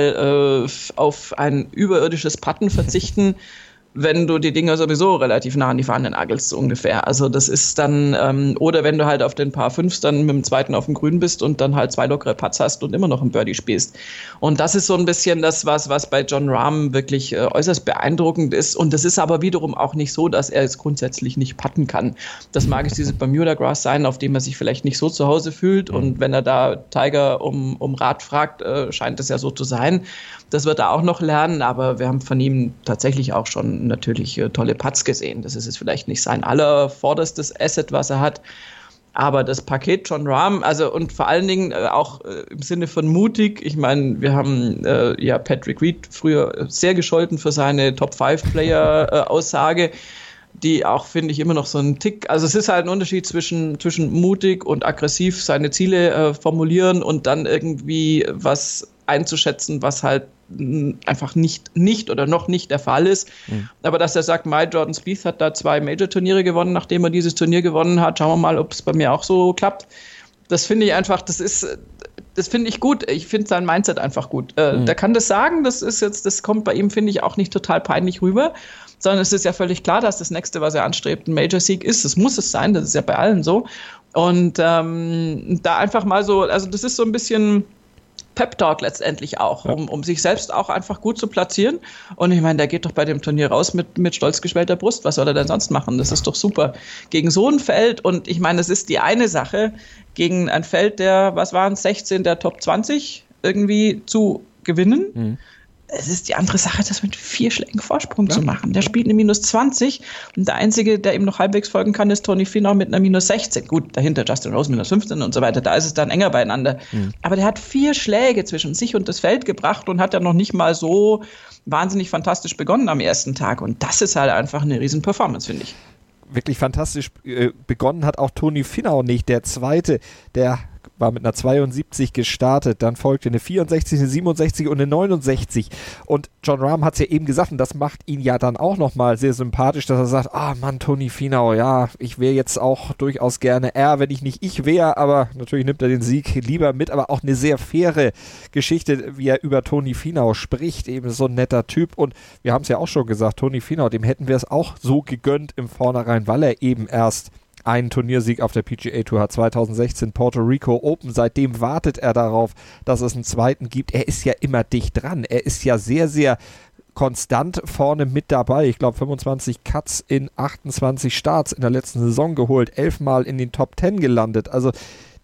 mal äh, auf ein überirdisches Putten verzichten, wenn du die Dinger sowieso relativ nah an die Fahne nagelst, so ungefähr. Also das ist dann, ähm, oder wenn du halt auf den Paar Fünfs dann mit dem zweiten auf dem Grün bist und dann halt zwei lockere Putts hast und immer noch ein Birdie spielst. Und das ist so ein bisschen das, was, was bei Jon Rahm wirklich äh, äußerst beeindruckend ist. Und das ist aber wiederum auch nicht so, dass er es grundsätzlich nicht putten kann. Das mag es dieses Bermuda Grass sein, auf dem er sich vielleicht nicht so zu Hause fühlt. Und wenn er da Tiger um, um Rat fragt, äh, scheint es ja so zu sein. Das wird er auch noch lernen, aber wir haben von ihm tatsächlich auch schon natürlich äh, tolle Putts gesehen. Das ist jetzt vielleicht nicht sein allervorderstes Asset, was er hat, aber das Paket Jon Rahm, also und vor allen Dingen äh, auch äh, im Sinne von mutig. Ich meine, wir haben äh, ja Patrick Reed früher sehr gescholten für seine Top-Five-Player-Aussage, die auch, finde ich, immer noch so ein Tick, also es ist halt ein Unterschied zwischen, zwischen mutig und aggressiv seine Ziele äh, formulieren und dann irgendwie was einzuschätzen, was halt einfach nicht, nicht oder noch nicht der Fall ist. Mhm. Aber dass er sagt, Mai Jordan Spieth hat da zwei Major-Turniere gewonnen, nachdem er dieses Turnier gewonnen hat, schauen wir mal, ob es bei mir auch so klappt. Das finde ich einfach, das ist, das finde ich gut. Ich finde sein Mindset einfach gut. Äh, mhm. Der kann das sagen, das ist jetzt, das kommt bei ihm, finde ich, auch nicht total peinlich rüber, sondern es ist ja völlig klar, dass das nächste, was er anstrebt, ein Major-Sieg ist. Das muss es sein, das ist ja bei allen so. Und ähm, da einfach mal so, also das ist so ein bisschen Pep-Talk letztendlich auch, um, um sich selbst auch einfach gut zu platzieren. Und ich meine, der geht doch bei dem Turnier raus mit, mit stolz geschwellter Brust. Was soll er denn sonst machen? Das ist doch super. Gegen so ein Feld, und ich meine, das ist die eine Sache, gegen ein Feld der, was waren es, sechzehn der Top zwanzig irgendwie zu gewinnen. Mhm. Es ist die andere Sache, das mit vier Schlägen Vorsprung ja. zu machen. Der spielt eine minus zwanzig und der Einzige, der ihm noch halbwegs folgen kann, ist Tony Finau mit einer minus sechzehn. Gut, dahinter Justin Rose minus fünfzehn und so weiter. Da ist es dann enger beieinander. Mhm. Aber der hat vier Schläge zwischen sich und das Feld gebracht und hat ja noch nicht mal so wahnsinnig fantastisch begonnen am ersten Tag. Und das ist halt einfach eine riesen Performance, finde ich. Wirklich fantastisch äh, begonnen hat auch Tony Finau nicht. Der Zweite, der war mit einer zweiundsiebzig gestartet, dann folgte eine vierundsechzig, eine siebenundsechzig und eine neunundsechzig. Und Jon Rahm hat es ja eben gesagt, und das macht ihn ja dann auch nochmal sehr sympathisch, dass er sagt, ah Mann, Tony Finau, ja, ich wäre jetzt auch durchaus gerne er, wenn ich nicht ich wäre, aber natürlich nimmt er den Sieg lieber mit, aber auch eine sehr faire Geschichte, wie er über Tony Finau spricht, eben so ein netter Typ. Und wir haben es ja auch schon gesagt, Tony Finau, dem hätten wir es auch so gegönnt im Vornherein, weil er eben erst einen Turniersieg auf der P G A Tour hat, zweitausendsechzehn Puerto Rico Open. Seitdem wartet er darauf, dass es einen zweiten gibt. Er ist ja immer dicht dran. Er ist ja sehr, sehr konstant vorne mit dabei. Ich glaube, fünfundzwanzig Cuts in achtundzwanzig Starts in der letzten Saison geholt, elfmal in den Top Ten gelandet. Also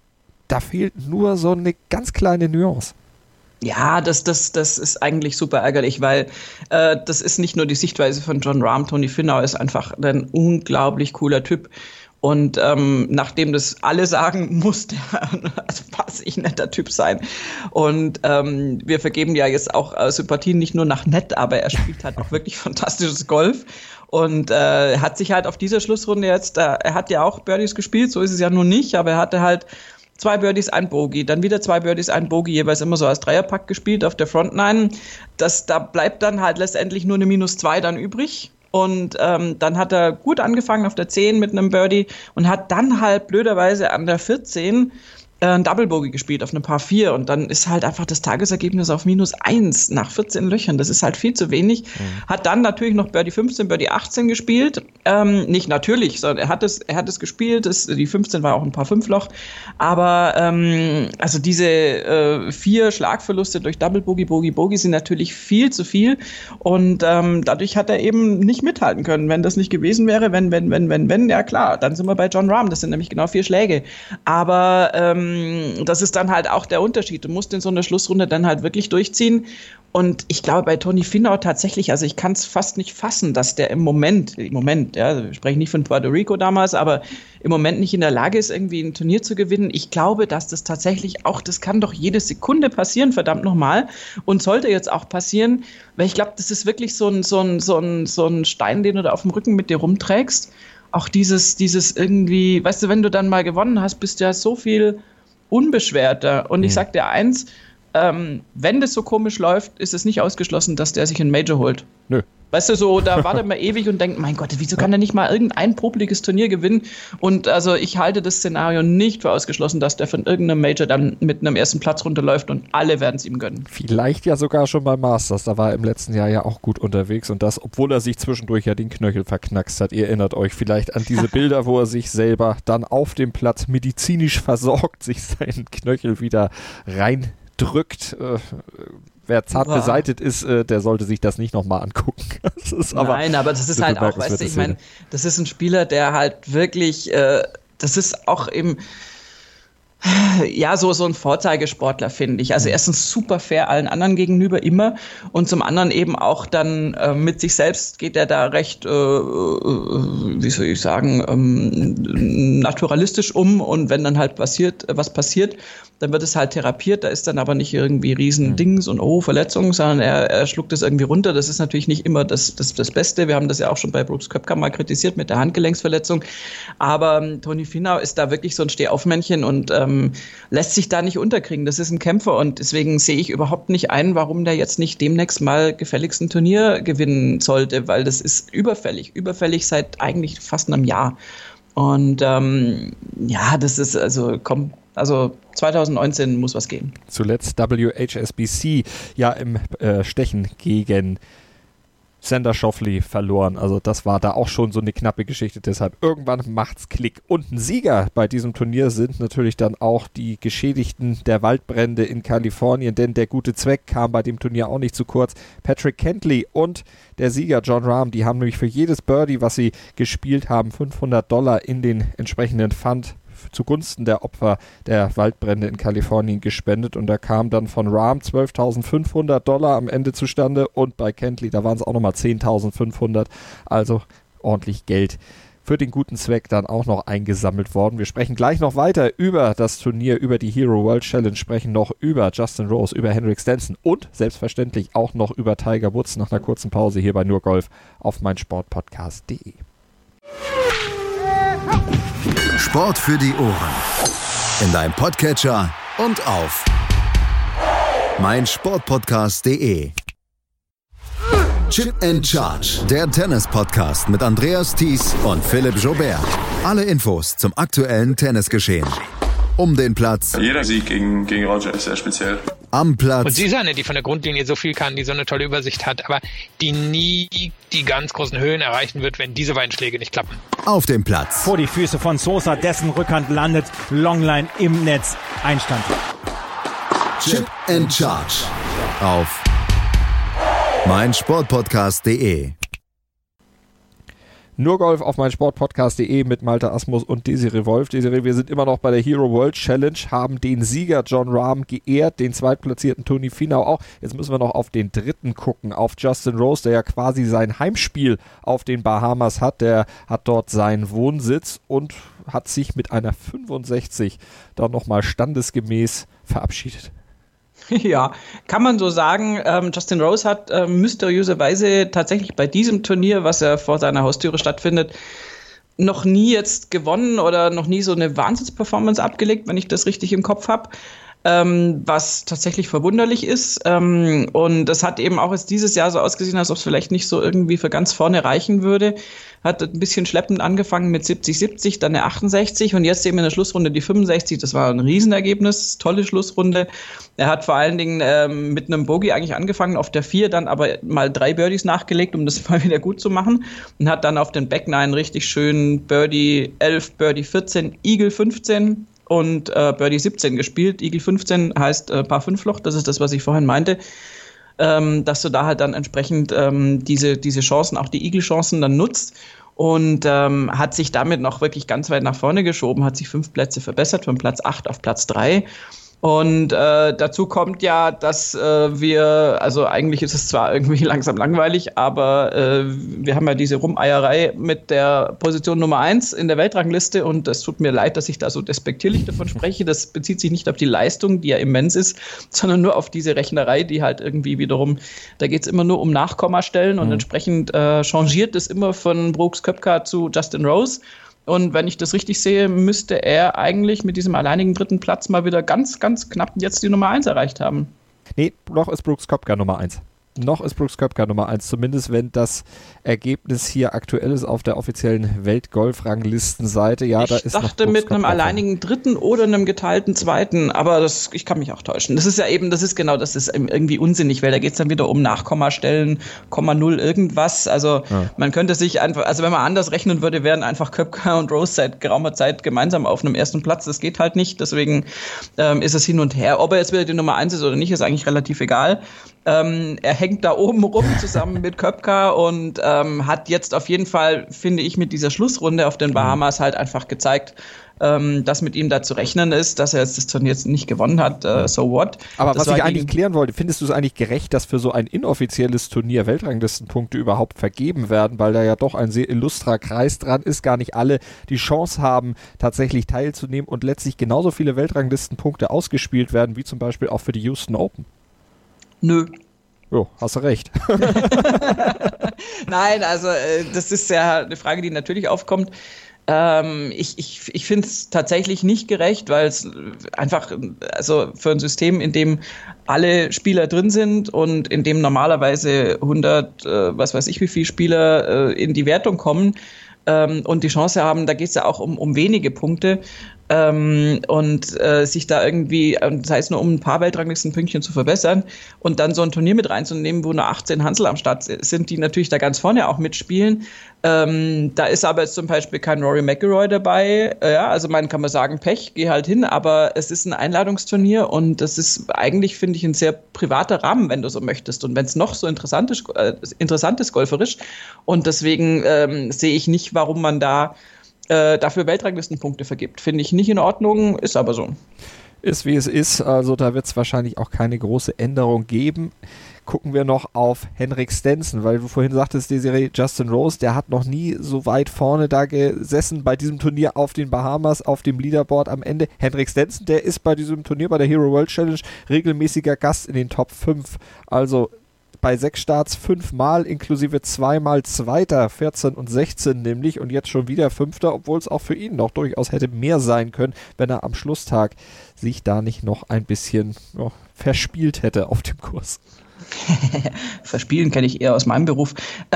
da fehlt nur so eine ganz kleine Nuance. Ja, das, das, das ist eigentlich super ärgerlich, weil äh, das ist nicht nur die Sichtweise von Jon Rahm. Tony Finau ist einfach ein unglaublich cooler Typ. Und ähm, nachdem das alle sagen, muss der also wahnsinnig netter Typ sein. Und ähm, wir vergeben ja jetzt auch äh, Sympathien nicht nur nach nett, aber er spielt halt auch wirklich fantastisches Golf. Und äh, hat sich halt auf dieser Schlussrunde jetzt, äh, er hat ja auch Birdies gespielt, so ist es ja nun nicht, aber er hatte halt zwei Birdies, ein Bogey, dann wieder zwei Birdies, ein Bogey, jeweils immer so als Dreierpack gespielt auf der Front Nine. Das, da bleibt dann halt letztendlich nur eine Minus zwei dann übrig. Und ähm, dann hat er gut angefangen auf der zehn mit einem Birdie und hat dann halt blöderweise an der vierzehn ein Double Bogey gespielt auf einem Par vier und dann ist halt einfach das Tagesergebnis auf minus eins nach vierzehn Löchern. Das ist halt viel zu wenig. Mhm. Hat dann natürlich noch Birdie fünfzehn, Birdie achtzehn gespielt. Ähm, nicht natürlich, sondern er hat es, er hat es gespielt. Das, die fünfzehn war auch ein Par fünf Loch. Aber ähm, also diese äh, vier Schlagverluste durch Double Bogey, Bogey, Bogey sind natürlich viel zu viel und ähm, dadurch hat er eben nicht mithalten können. Wenn das nicht gewesen wäre, wenn, wenn, wenn, wenn, wenn, ja klar, dann sind wir bei Jon Rahm. Das sind nämlich genau vier Schläge. Aber ähm, das ist dann halt auch der Unterschied. Du musst in so einer Schlussrunde dann halt wirklich durchziehen. Und ich glaube bei Tony Finau tatsächlich, also ich kann es fast nicht fassen, dass der im Moment, im Moment, ja, wir sprechen nicht von Puerto Rico damals, aber im Moment nicht in der Lage ist, irgendwie ein Turnier zu gewinnen. Ich glaube, dass das tatsächlich auch, das kann doch jede Sekunde passieren, verdammt nochmal. Und sollte jetzt auch passieren, weil ich glaube, das ist wirklich so ein, so ein, so ein, so ein Stein, den du da auf dem Rücken mit dir rumträgst. Auch dieses, dieses irgendwie, weißt du, wenn du dann mal gewonnen hast, bist du ja so viel unbeschwerter. Und ich sag dir eins, ähm, wenn das so komisch läuft, ist es nicht ausgeschlossen, dass der sich einen Major holt. Nö. Weißt du, so, da wartet man ewig und denkt, mein Gott, wieso kann er nicht mal irgendein popeliges Turnier gewinnen? Und also ich halte das Szenario nicht für ausgeschlossen, dass der von irgendeinem Major dann mit einem ersten Platz runterläuft und alle werden es ihm gönnen. Vielleicht ja sogar schon beim Masters, da war er im letzten Jahr ja auch gut unterwegs und das, obwohl er sich zwischendurch ja den Knöchel verknackst hat. Ihr erinnert euch vielleicht an diese Bilder, wo er sich selber dann auf dem Platz medizinisch versorgt, sich seinen Knöchel wieder reindrückt. Äh, Wer zart Uah. beseitet ist, äh, der sollte sich das nicht nochmal angucken. Das ist aber Nein, aber das ist halt auch, weißt du, ich meine, das ist ein Spieler, der halt wirklich, äh, das ist auch eben, ja, so, so ein Vorzeigesportler, finde ich. Also erstens super fair allen anderen gegenüber immer und zum anderen eben auch dann äh, mit sich selbst geht er da recht, äh, wie soll ich sagen, ähm, naturalistisch um und wenn dann halt passiert, was passiert, dann wird es halt therapiert, da ist dann aber nicht irgendwie riesen Dings und oh, Verletzungen, sondern er, er schluckt es irgendwie runter. Das ist natürlich nicht immer das, das, das Beste. Wir haben das ja auch schon bei Brooks Koepka mal kritisiert mit der Handgelenksverletzung. Aber ähm, Tony Finau ist da wirklich so ein Stehaufmännchen und ähm, lässt sich da nicht unterkriegen. Das ist ein Kämpfer und deswegen sehe ich überhaupt nicht ein, warum der jetzt nicht demnächst mal gefälligst ein Turnier gewinnen sollte, weil das ist überfällig, überfällig seit eigentlich fast einem Jahr. Und ähm, ja, das ist also, komm, also zwanzig neunzehn muss was gehen. Zuletzt W H S B C ja im äh, Stechen gegen Xander Schauffele verloren. Also das war da auch schon so eine knappe Geschichte. Deshalb irgendwann macht's Klick. Und ein Sieger bei diesem Turnier sind natürlich dann auch die Geschädigten der Waldbrände in Kalifornien, denn der gute Zweck kam bei dem Turnier auch nicht zu kurz. Patrick Cantlay und der Sieger Jon Rahm, die haben nämlich für jedes Birdie, was sie gespielt haben, fünfhundert Dollar in den entsprechenden Fund zugunsten der Opfer der Waldbrände in Kalifornien gespendet und da kam dann von Rahm zwölftausendfünfhundert Dollar am Ende zustande und bei Cantlay, da waren es auch nochmal zehntausendfünfhundert, also ordentlich Geld für den guten Zweck dann auch noch eingesammelt worden. Wir sprechen gleich noch weiter über das Turnier, über die Hero World Challenge, sprechen noch über Justin Rose, über Henrik Stenson und selbstverständlich auch noch über Tiger Woods nach einer kurzen Pause hier bei Nur Golf auf meinsportpodcast punkt de. Sport für die Ohren. In deinem Podcatcher und auf meinsportpodcast punkt de. Chip and Charge, der Tennis-Podcast mit Andreas Thies und Philipp Joubert. Alle Infos zum aktuellen Tennisgeschehen. Um den Platz. Jeder Sieg gegen, gegen Roger ist sehr speziell. Am Platz. Und sie ist eine, die von der Grundlinie so viel kann, die so eine tolle Übersicht hat, aber die nie die ganz großen Höhen erreichen wird, wenn diese beiden Schläge nicht klappen. Auf dem Platz. Vor die Füße von Sosa, dessen Rückhand landet, Longline im Netz, Einstand. Chip and Charge. Auf meinsportpodcast punkt de. Nur Golf auf meinsportpodcast punkt de mit Malte Asmus und Desiree Wolf. Desiree, wir sind immer noch bei der Hero World Challenge, haben den Sieger Jon Rahm geehrt, den zweitplatzierten Tony Finau auch. Jetzt müssen wir noch auf den dritten gucken, auf Justin Rose, der ja quasi sein Heimspiel auf den Bahamas hat. Der hat dort seinen Wohnsitz und hat sich mit einer fünfundsechzig dann nochmal standesgemäß verabschiedet. Ja, kann man so sagen. Ähm, Justin Rose hat äh, mysteriöserweise tatsächlich bei diesem Turnier, was ja vor seiner Haustüre stattfindet, noch nie jetzt gewonnen oder noch nie so eine Wahnsinnsperformance abgelegt, wenn ich das richtig im Kopf habe. Ähm, was tatsächlich verwunderlich ist. Ähm, und das hat eben auch jetzt dieses Jahr so ausgesehen, als ob es vielleicht nicht so irgendwie für ganz vorne reichen würde. Hat ein bisschen schleppend angefangen mit siebzig siebzig, dann eine achtundsechzig und jetzt eben in der Schlussrunde die fünfundsechzig. Das war ein Riesenergebnis, tolle Schlussrunde. Er hat vor allen Dingen ähm, mit einem Bogey eigentlich angefangen auf der vier, dann aber mal drei Birdies nachgelegt, um das mal wieder gut zu machen und hat dann auf den Back Nine richtig schön Birdie elf, Birdie vierzehn, Eagle fünfzehn und äh, Birdie siebzehn gespielt. Eagle fünfzehn heißt äh, Par fünf Loch, das ist das, was ich vorhin meinte, ähm, dass du da halt dann entsprechend ähm, diese, diese Chancen, auch die Eagle-Chancen dann nutzt und ähm, hat sich damit noch wirklich ganz weit nach vorne geschoben, hat sich fünf Plätze verbessert, von Platz acht auf Platz drei. Und äh, dazu kommt ja, dass äh, wir, also eigentlich ist es zwar irgendwie langsam langweilig, aber äh, wir haben ja diese Rumeierei mit der Position Nummer eins in der Weltrangliste und es tut mir leid, dass ich da so despektierlich davon spreche. Das bezieht sich nicht auf die Leistung, die ja immens ist, sondern nur auf diese Rechnerei, die halt irgendwie wiederum, da geht es immer nur um Nachkommastellen und mhm. entsprechend äh, changiert es immer von Brooks Koepka zu Justin Rose. Und wenn ich das richtig sehe, müsste er eigentlich mit diesem alleinigen dritten Platz mal wieder ganz, ganz knapp jetzt die Nummer eins erreicht haben. Nee, noch ist Brooks Koepka Nummer eins. Noch ist Brooks Koepka Nummer eins, zumindest wenn das Ergebnis hier aktuell ist auf der offiziellen Weltgolf-Ranglistenseite. Ja, ich da ist dachte noch mit einem alleinigen dritten oder einem geteilten zweiten, aber das, ich kann mich auch täuschen. Das ist ja eben, das ist genau, das ist irgendwie unsinnig, weil da geht es dann wieder um Nachkommastellen, Komma null irgendwas. Also ja. Man könnte sich einfach, also wenn man anders rechnen würde, wären einfach Koepka und Rose seit geraumer Zeit gemeinsam auf einem ersten Platz. Das geht halt nicht, deswegen ähm, ist es hin und her. Ob er jetzt wieder die Nummer eins ist oder nicht, ist eigentlich relativ egal. Ähm, er hängt da oben rum zusammen mit Koepka und ähm, hat jetzt auf jeden Fall, finde ich, mit dieser Schlussrunde auf den Bahamas halt einfach gezeigt, ähm, dass mit ihm da zu rechnen ist, dass er jetzt das Turnier jetzt nicht gewonnen hat, äh, so what. Aber das was ich eigentlich klären wollte, findest du es eigentlich gerecht, dass für so ein inoffizielles Turnier Weltranglistenpunkte überhaupt vergeben werden, weil da ja doch ein sehr illustrer Kreis dran ist, gar nicht alle die Chance haben, tatsächlich teilzunehmen und letztlich genauso viele Weltranglistenpunkte ausgespielt werden, wie zum Beispiel auch für die Houston Open? Nö. Jo, hast du recht. Nein, also äh, das ist ja eine Frage, die natürlich aufkommt. Ähm, ich ich, ich finde es tatsächlich nicht gerecht, weil es einfach, also für ein System, in dem alle Spieler drin sind und in dem normalerweise hundert, äh, was weiß ich wie viele Spieler äh, in die Wertung kommen ähm, und die Chance haben, da geht es ja auch um, um wenige Punkte. Ähm, und äh, sich da irgendwie, das heißt nur um ein paar Weltranglistenpünktchen zu verbessern und dann so ein Turnier mit reinzunehmen, wo nur achtzehn Hansel am Start sind, die natürlich da ganz vorne auch mitspielen. Ähm, da ist aber jetzt zum Beispiel kein Rory McIlroy dabei. Äh, ja, also man kann man sagen, Pech, geh halt hin, aber es ist ein Einladungsturnier und das ist eigentlich, finde ich, ein sehr privater Rahmen, wenn du so möchtest und wenn es noch so interessant ist, äh, interessant ist golferisch und deswegen ähm, sehe ich nicht, warum man da dafür Weltranglistenpunkte vergibt. Finde ich nicht in Ordnung, ist aber so. Ist wie es ist, also da wird es wahrscheinlich auch keine große Änderung geben. Gucken wir noch auf Henrik Stenson, weil du vorhin sagtest, Desiree, Justin Rose, der hat noch nie so weit vorne da gesessen bei diesem Turnier auf den Bahamas, auf dem Leaderboard am Ende. Henrik Stenson, der ist bei diesem Turnier, bei der Hero World Challenge, regelmäßiger Gast in den Top fünf. Also bei sechs Starts fünfmal, inklusive zweimal Zweiter, vierzehn und sechzehn nämlich und jetzt schon wieder Fünfter, obwohl es auch für ihn noch durchaus hätte mehr sein können, wenn er am Schlusstag sich da nicht noch ein bisschen oh, verspielt hätte auf dem Kurs. Verspielen kenne ich eher aus meinem Beruf.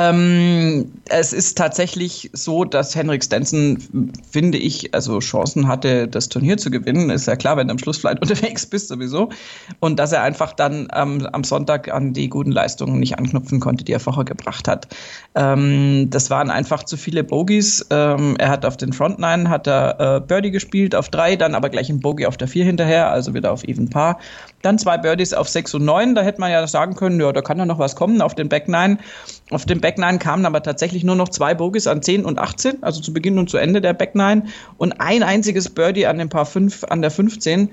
Ähm, es ist tatsächlich so, dass Henrik Stenson, finde ich, also Chancen hatte, das Turnier zu gewinnen. Ist ja klar, wenn du am Schluss vielleicht unterwegs bist sowieso. Und dass er einfach dann ähm, am Sonntag an die guten Leistungen nicht anknüpfen konnte, die er vorher gebracht hat. Ähm, das waren einfach zu viele Bogies. Ähm, er hat auf den Front Nine hat er äh, Birdie gespielt auf drei, dann aber gleich ein Bogey auf der vier hinterher, also wieder auf Even Par. Dann zwei Birdies auf sechs und neun, da hätte man ja sagen können, ja, da kann ja noch was kommen auf den Back Nine. Auf den Back Nine kamen aber tatsächlich nur noch zwei Bogies an zehn und achtzehn, also zu Beginn und zu Ende der Back Nine und ein einziges Birdie an den Par fünf an der fünfzehn.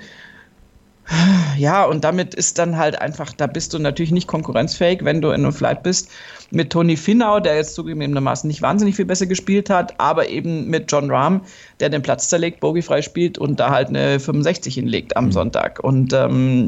Ja, und damit ist dann halt einfach, da bist du natürlich nicht konkurrenzfähig, wenn du in einem Flight bist mit Tony Finau, der jetzt zugegebenermaßen nicht wahnsinnig viel besser gespielt hat, aber eben mit Jon Rahm, der den Platz zerlegt, bogiefrei spielt und da halt eine fünfundsechzig hinlegt am Sonntag. Und ähm, ja,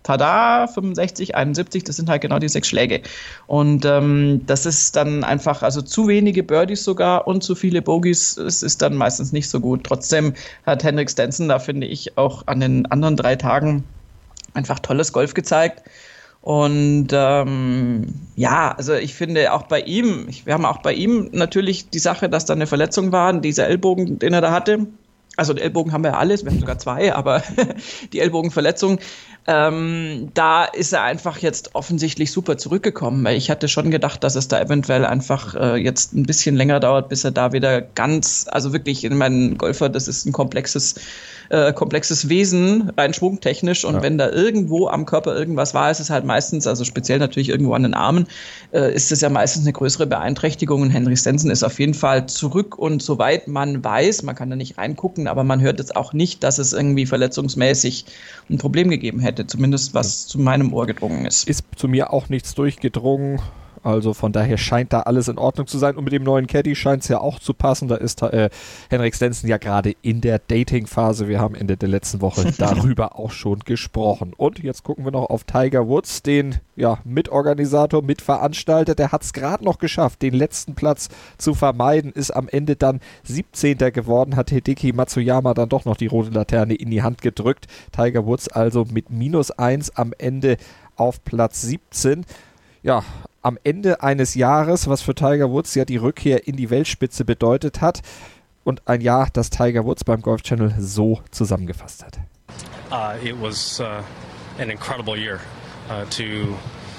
tada, fünfundsechzig, einundsiebzig, das sind halt genau die sechs Schläge. Und ähm, das ist dann einfach, also zu wenige Birdies sogar und zu viele Bogies, es ist dann meistens nicht so gut. Trotzdem hat Henrik Stenson da, finde ich, auch an den anderen drei Tagen einfach tolles Golf gezeigt. Und ähm, ja, also ich finde auch bei ihm, ich, wir haben auch bei ihm natürlich die Sache, dass da eine Verletzung war, dieser Ellbogen, den er da hatte. Also den Ellbogen haben wir ja alles, wir haben sogar zwei, aber die Ellbogenverletzung, ähm, da ist er einfach jetzt offensichtlich super zurückgekommen, weil ich hatte schon gedacht, dass es da eventuell einfach äh, jetzt ein bisschen länger dauert, bis er da wieder ganz, also wirklich, in meinen Golfer, das ist ein komplexes äh, komplexes Wesen, rein schwungtechnisch, und ja. wenn da irgendwo am Körper irgendwas war, ist es halt meistens, also speziell natürlich irgendwo an den Armen, äh, ist es ja meistens eine größere Beeinträchtigung, und Henrik Stenson ist auf jeden Fall zurück, und soweit man weiß, man kann da nicht reingucken, aber man hört jetzt auch nicht, dass es irgendwie verletzungsmäßig ein Problem gegeben hätte, zumindest was zu meinem Ohr gedrungen ist. Ist zu mir auch nichts durchgedrungen. Also von daher scheint da alles in Ordnung zu sein. Und mit dem neuen Caddy scheint es ja auch zu passen. Da ist äh, Henrik Stenson ja gerade in der Dating-Phase. Wir haben Ende der letzten Woche darüber auch schon gesprochen. Und jetzt gucken wir noch auf Tiger Woods, den ja, Mitorganisator, Mitveranstalter. Der hat es gerade noch geschafft, den letzten Platz zu vermeiden. Ist am Ende dann siebzehnter geworden. Hat Hideki Matsuyama dann doch noch die rote Laterne in die Hand gedrückt. Tiger Woods also mit minus eins am Ende auf Platz siebzehn. Ja, am Ende eines Jahres, was für Tiger Woods ja die Rückkehr in die Weltspitze bedeutet hat, und ein Jahr, das Tiger Woods beim Golf Channel so zusammengefasst hat. Uh, it was uh, an incredible year uh, to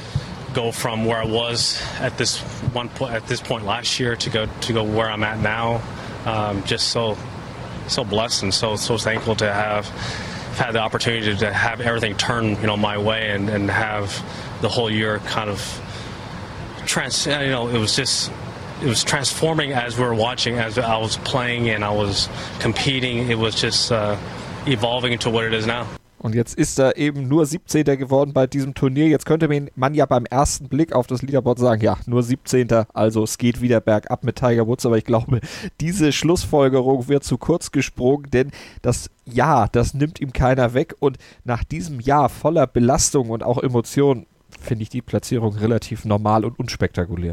go from where I was at this one point at this point last year to go to go where I'm at now. Um, just so so blessed and so so thankful to have had the opportunity to have everything turn, you know, my way, and and have the whole year kind of trans, you know, it was just, it was transforming as we were watching, as I was playing and I was competing. It was just uh, evolving into what it is now. Und jetzt ist er eben nur siebzehnter geworden bei diesem Turnier. Jetzt könnte man ja beim ersten Blick auf das Leaderboard sagen, ja, nur siebzehnter, also es geht wieder bergab mit Tiger Woods. Aber ich glaube, diese Schlussfolgerung wird zu kurz gesprungen, denn das Jahr, das nimmt ihm keiner weg. Und nach diesem Jahr voller Belastung und auch Emotionen finde ich die Platzierung relativ normal und unspektakulär.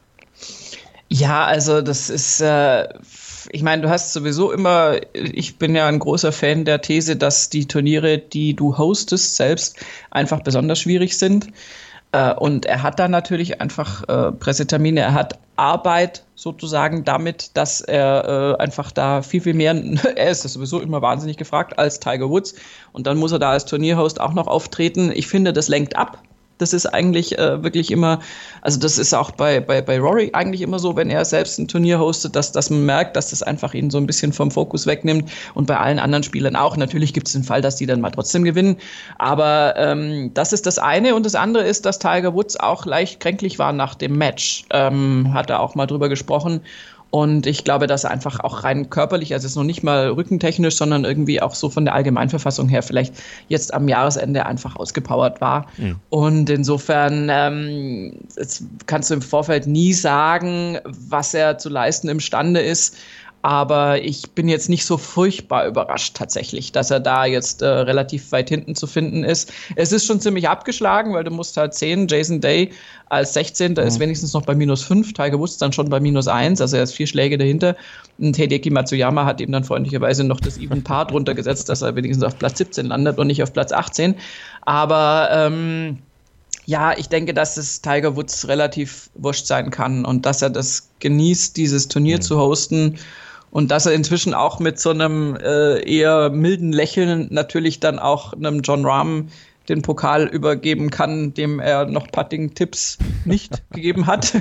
Ja, also das ist, äh, ich meine, du hast sowieso immer, ich bin ja ein großer Fan der These, dass die Turniere, die du hostest selbst, einfach besonders schwierig sind. Äh, und er hat da natürlich einfach äh, Pressetermine, er hat Arbeit sozusagen damit, dass er äh, einfach da viel, viel mehr, er ist das sowieso immer wahnsinnig gefragt als Tiger Woods, und dann muss er da als Turnierhost auch noch auftreten. Ich finde, das lenkt ab. Das ist eigentlich äh, wirklich immer, also das ist auch bei, bei, bei Rory eigentlich immer so, wenn er selbst ein Turnier hostet, dass, dass man merkt, dass das einfach ihn so ein bisschen vom Fokus wegnimmt, und bei allen anderen Spielern auch. Natürlich gibt es den Fall, dass die dann mal trotzdem gewinnen, aber ähm, das ist das eine, und das andere ist, dass Tiger Woods auch leicht kränklich war nach dem Match, ähm, hat er auch mal drüber gesprochen. Und ich glaube, dass er einfach auch rein körperlich, also es ist noch nicht mal rückentechnisch, sondern irgendwie auch so von der Allgemeinverfassung her vielleicht jetzt am Jahresende einfach ausgepowert war. Mhm. Und insofern ähm, jetzt kannst du im Vorfeld nie sagen, was er zu leisten imstande ist. Aber ich bin jetzt nicht so furchtbar überrascht tatsächlich, dass er da jetzt äh, relativ weit hinten zu finden ist. Es ist schon ziemlich abgeschlagen, weil du musst halt sehen, Jason Day als sechzehnter Mhm. ist wenigstens noch bei minus fünf, Tiger Woods dann schon bei minus eins, also er ist vier Schläge dahinter. Und Hideki Matsuyama hat ihm dann freundlicherweise noch das Even Par drunter gesetzt, dass er wenigstens auf Platz siebzehn landet und nicht auf Platz achtzehn. Aber ähm, ja, ich denke, dass es Tiger Woods relativ wurscht sein kann und dass er das genießt, dieses Turnier mhm. zu hosten. Und dass er inzwischen auch mit so einem äh, eher milden Lächeln natürlich dann auch einem Jon Rahm den Pokal übergeben kann, dem er noch Putting-Tipps nicht gegeben hat.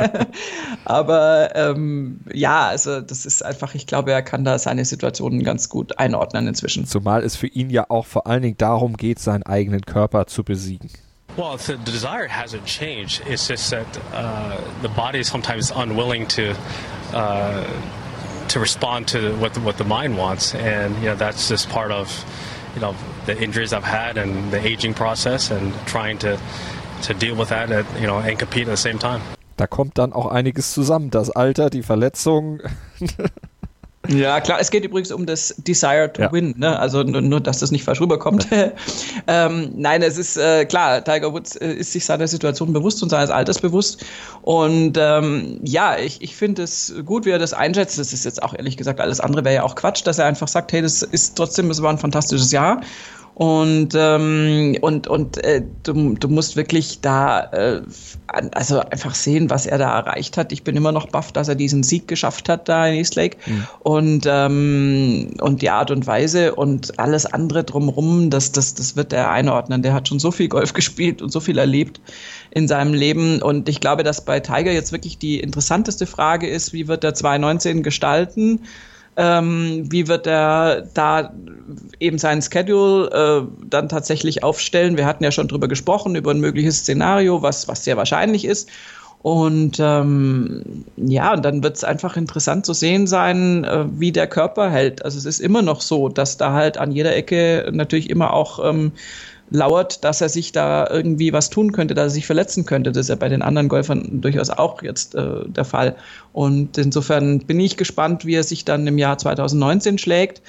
Aber ähm, ja, also das ist einfach, ich glaube, er kann da seine Situationen ganz gut einordnen inzwischen. Zumal es für ihn ja auch vor allen Dingen darum geht, seinen eigenen Körper zu besiegen. Well, the desire hasn't changed. It's just that uh, the body is sometimes unwilling to uh, to respond to what the, what the mind wants, and you know that's just part of you know the injuries I've had and the aging process, and trying to to deal with that at, you know and compete at the same time. Da kommt dann auch einiges zusammen, das Alter, die Verletzung. Ja, klar, es geht übrigens um das Desire to ja. win, ne? Also nur, nur, dass das nicht falsch rüberkommt. ähm, nein, es ist äh, klar, Tiger Woods äh, ist sich seiner Situation bewusst und seines Alters bewusst. Und ähm, ja, ich, ich finde es gut, wie er das einschätzt. Das ist jetzt auch ehrlich gesagt, alles andere wäre ja auch Quatsch, dass er einfach sagt, hey, das ist trotzdem, es war ein fantastisches Jahr. Und, ähm, und, und äh, du, du musst wirklich da äh, also einfach sehen, was er da erreicht hat. Ich bin immer noch baff, dass er diesen Sieg geschafft hat da in East Lake. Mhm. Und, ähm, und die Art und Weise und alles andere drumherum, das, das, das wird er einordnen. Der hat schon so viel Golf gespielt und so viel erlebt in seinem Leben. Und ich glaube, dass bei Tiger jetzt wirklich die interessanteste Frage ist, wie wird er zwanzig neunzehn gestalten? Ähm, wie wird er da eben seinen Schedule äh, dann tatsächlich aufstellen? Wir hatten ja schon drüber gesprochen, über ein mögliches Szenario, was, was sehr wahrscheinlich ist. Und ähm, ja, und dann wird es einfach interessant zu sehen sein, äh, wie der Körper hält. Also es ist immer noch so, dass da halt an jeder Ecke natürlich immer auch ähm, lauert, dass er sich da irgendwie was tun könnte, dass er sich verletzen könnte. Das ist ja bei den anderen Golfern durchaus auch jetzt äh, der Fall. Und insofern bin ich gespannt, wie er sich dann im Jahr zwanzig neunzehn schlägt,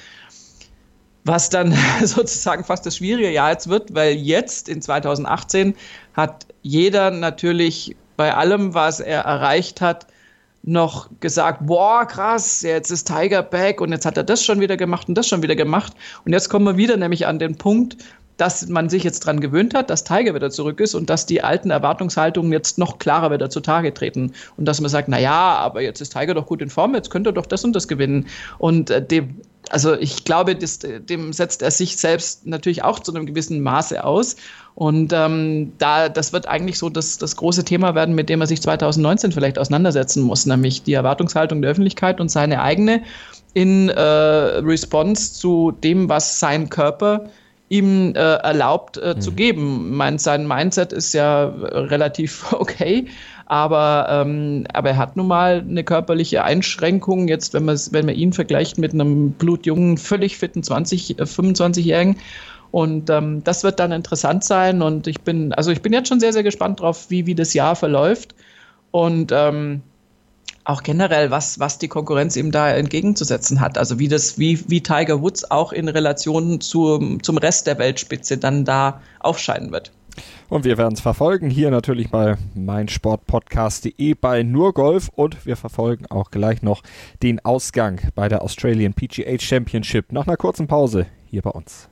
was dann sozusagen fast das schwierige Jahr jetzt wird, weil jetzt in zwanzig achtzehn hat jeder natürlich bei allem, was er erreicht hat, noch gesagt, boah, krass, jetzt ist Tiger back und jetzt hat er das schon wieder gemacht und das schon wieder gemacht. Und jetzt kommen wir wieder nämlich an den Punkt, dass man sich jetzt dran gewöhnt hat, dass Tiger wieder zurück ist und dass die alten Erwartungshaltungen jetzt noch klarer wieder zutage treten. Und dass man sagt, na ja, aber jetzt ist Tiger doch gut in Form, jetzt könnte er doch das und das gewinnen. Und äh, dem, also ich glaube, das, dem setzt er sich selbst natürlich auch zu einem gewissen Maße aus. Und ähm, da, das wird eigentlich so das, das große Thema werden, mit dem er sich zwanzig neunzehn vielleicht auseinandersetzen muss, nämlich die Erwartungshaltung der Öffentlichkeit und seine eigene in äh, Response zu dem, was sein Körper ihm äh, erlaubt äh, mhm. zu geben. Mein, sein Mindset ist ja relativ okay, aber, ähm, aber er hat nun mal eine körperliche Einschränkung. Jetzt, wenn man, wenn man ihn vergleicht mit einem blutjungen, völlig fitten zwanzig, fünfundzwanzigjährigen. Und ähm, das wird dann interessant sein. Und ich bin, also ich bin jetzt schon sehr, sehr gespannt drauf, wie, wie das Jahr verläuft. Und ähm, auch generell, was, was die Konkurrenz ihm da entgegenzusetzen hat. Also wie das, wie, wie Tiger Woods auch in Relation zu, zum Rest der Weltspitze dann da aufscheinen wird. Und wir werden es verfolgen, hier natürlich bei meinsportpodcast punkt de, bei Nur Golf, und wir verfolgen auch gleich noch den Ausgang bei der Australian P G A Championship nach einer kurzen Pause hier bei uns.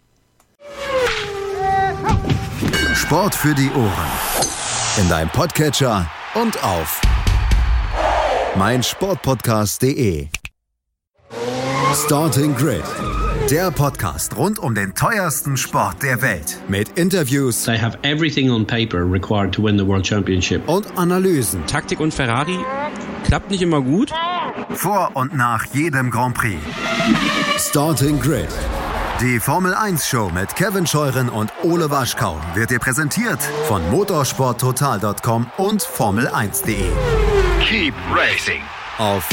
Sport für die Ohren. In deinem Podcatcher und auf meinsportpodcast punkt de. Starting Grid, der Podcast rund um den teuersten Sport der Welt. Mit Interviews. They have everything on paper required to win the World Championship. Und Analysen. Taktik und Ferrari klappt nicht immer gut. Vor und nach jedem Grand Prix. Starting Grid. Die Formel eins Show mit Kevin Scheuren und Ole Waschkau wird dir präsentiert von motorsport total Punkt com und Formel eins Punkt de. Keep racing. Auf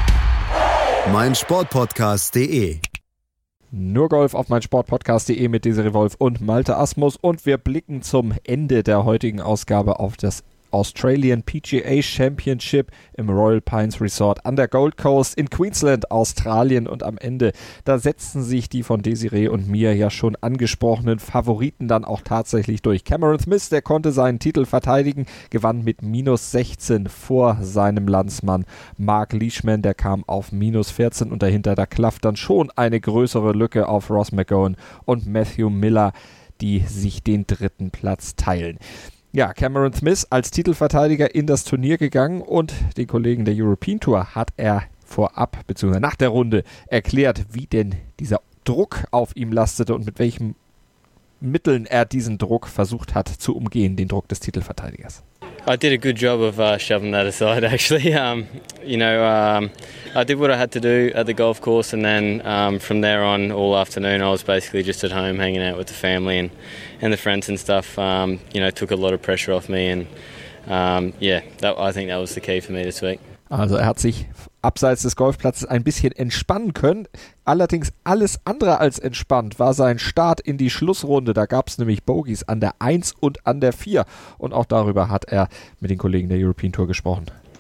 meinsportpodcast punkt de. Nur Golf auf meinsportpodcast punkt de mit Desiree Wolf und Malte Asmus, und wir blicken zum Ende der heutigen Ausgabe auf das Australian P G A Championship im Royal Pines Resort an der Gold Coast in Queensland, Australien. Und am Ende, da setzten sich die von Desiree und mir ja schon angesprochenen Favoriten dann auch tatsächlich durch. Cameron Smith, der konnte seinen Titel verteidigen, gewann mit minus sechzehn vor seinem Landsmann Mark Leishman, der kam auf minus vierzehn, und dahinter, da klafft dann schon eine größere Lücke auf Ross McGowan und Matthew Miller, die sich den dritten Platz teilen. Ja, Cameron Smith als Titelverteidiger in das Turnier gegangen, und den Kollegen der European Tour hat er vorab bzw. nach der Runde erklärt, wie denn dieser Druck auf ihm lastete und mit welchen Mitteln er diesen Druck versucht hat zu umgehen, den Druck des Titelverteidigers. I did a good job of uh, shoving that aside, actually. Um, you know, um, I did what I had to do at the golf course, and then um, from there on, all afternoon, I was basically just at home hanging out with the family and, and the friends and stuff. Um, you know, took a lot of pressure off me, and um, yeah, that, I think that was the key for me this week. Also er hat sich abseits des Golfplatzes ein bisschen entspannen können. Allerdings alles andere als entspannt war sein Start in die Schlussrunde. Da gab es nämlich Bogies an der eins und an der vier. Und auch darüber hat er mit den Kollegen der European Tour gesprochen.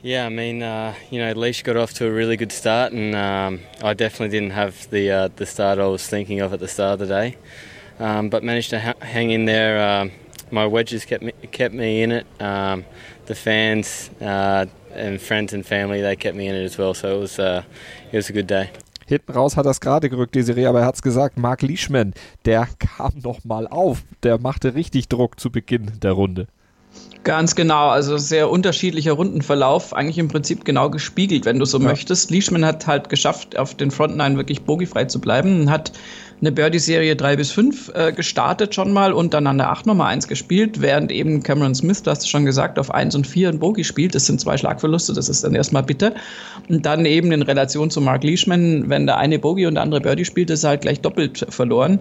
Yeah, I mean, uh, you know, Leash got off to a really good start, and um, I definitely didn't have the uh, the start I was thinking of at the start of the day, um, but managed to ha- hang in there. Uh, my wedges kept me, kept me in it. Um, the fans uh, and friends and family, they kept me in it as well. So it was uh, it was a good day. Hinten raus hat er es gerade gerückt, Desiree, aber er hat es gesagt, Mark Leishman, der kam noch mal auf. Der machte richtig Druck zu Beginn der Runde. Ganz genau, also sehr unterschiedlicher Rundenverlauf, eigentlich im Prinzip genau gespiegelt, wenn du so ja. möchtest. Leishman hat halt geschafft, auf den Front Nine wirklich bogiefrei zu bleiben, hat eine Birdie-Serie drei bis fünf äh, gestartet schon mal und dann an der acht Nummer eins gespielt, während eben Cameron Smith, du hast es schon gesagt, auf eins und vier ein Bogey spielt. Das sind zwei Schlagverluste, das ist dann erstmal bitter. Und dann eben in Relation zu Mark Leishman, wenn der eine Bogey und der andere Birdie spielt, ist er halt gleich doppelt verloren.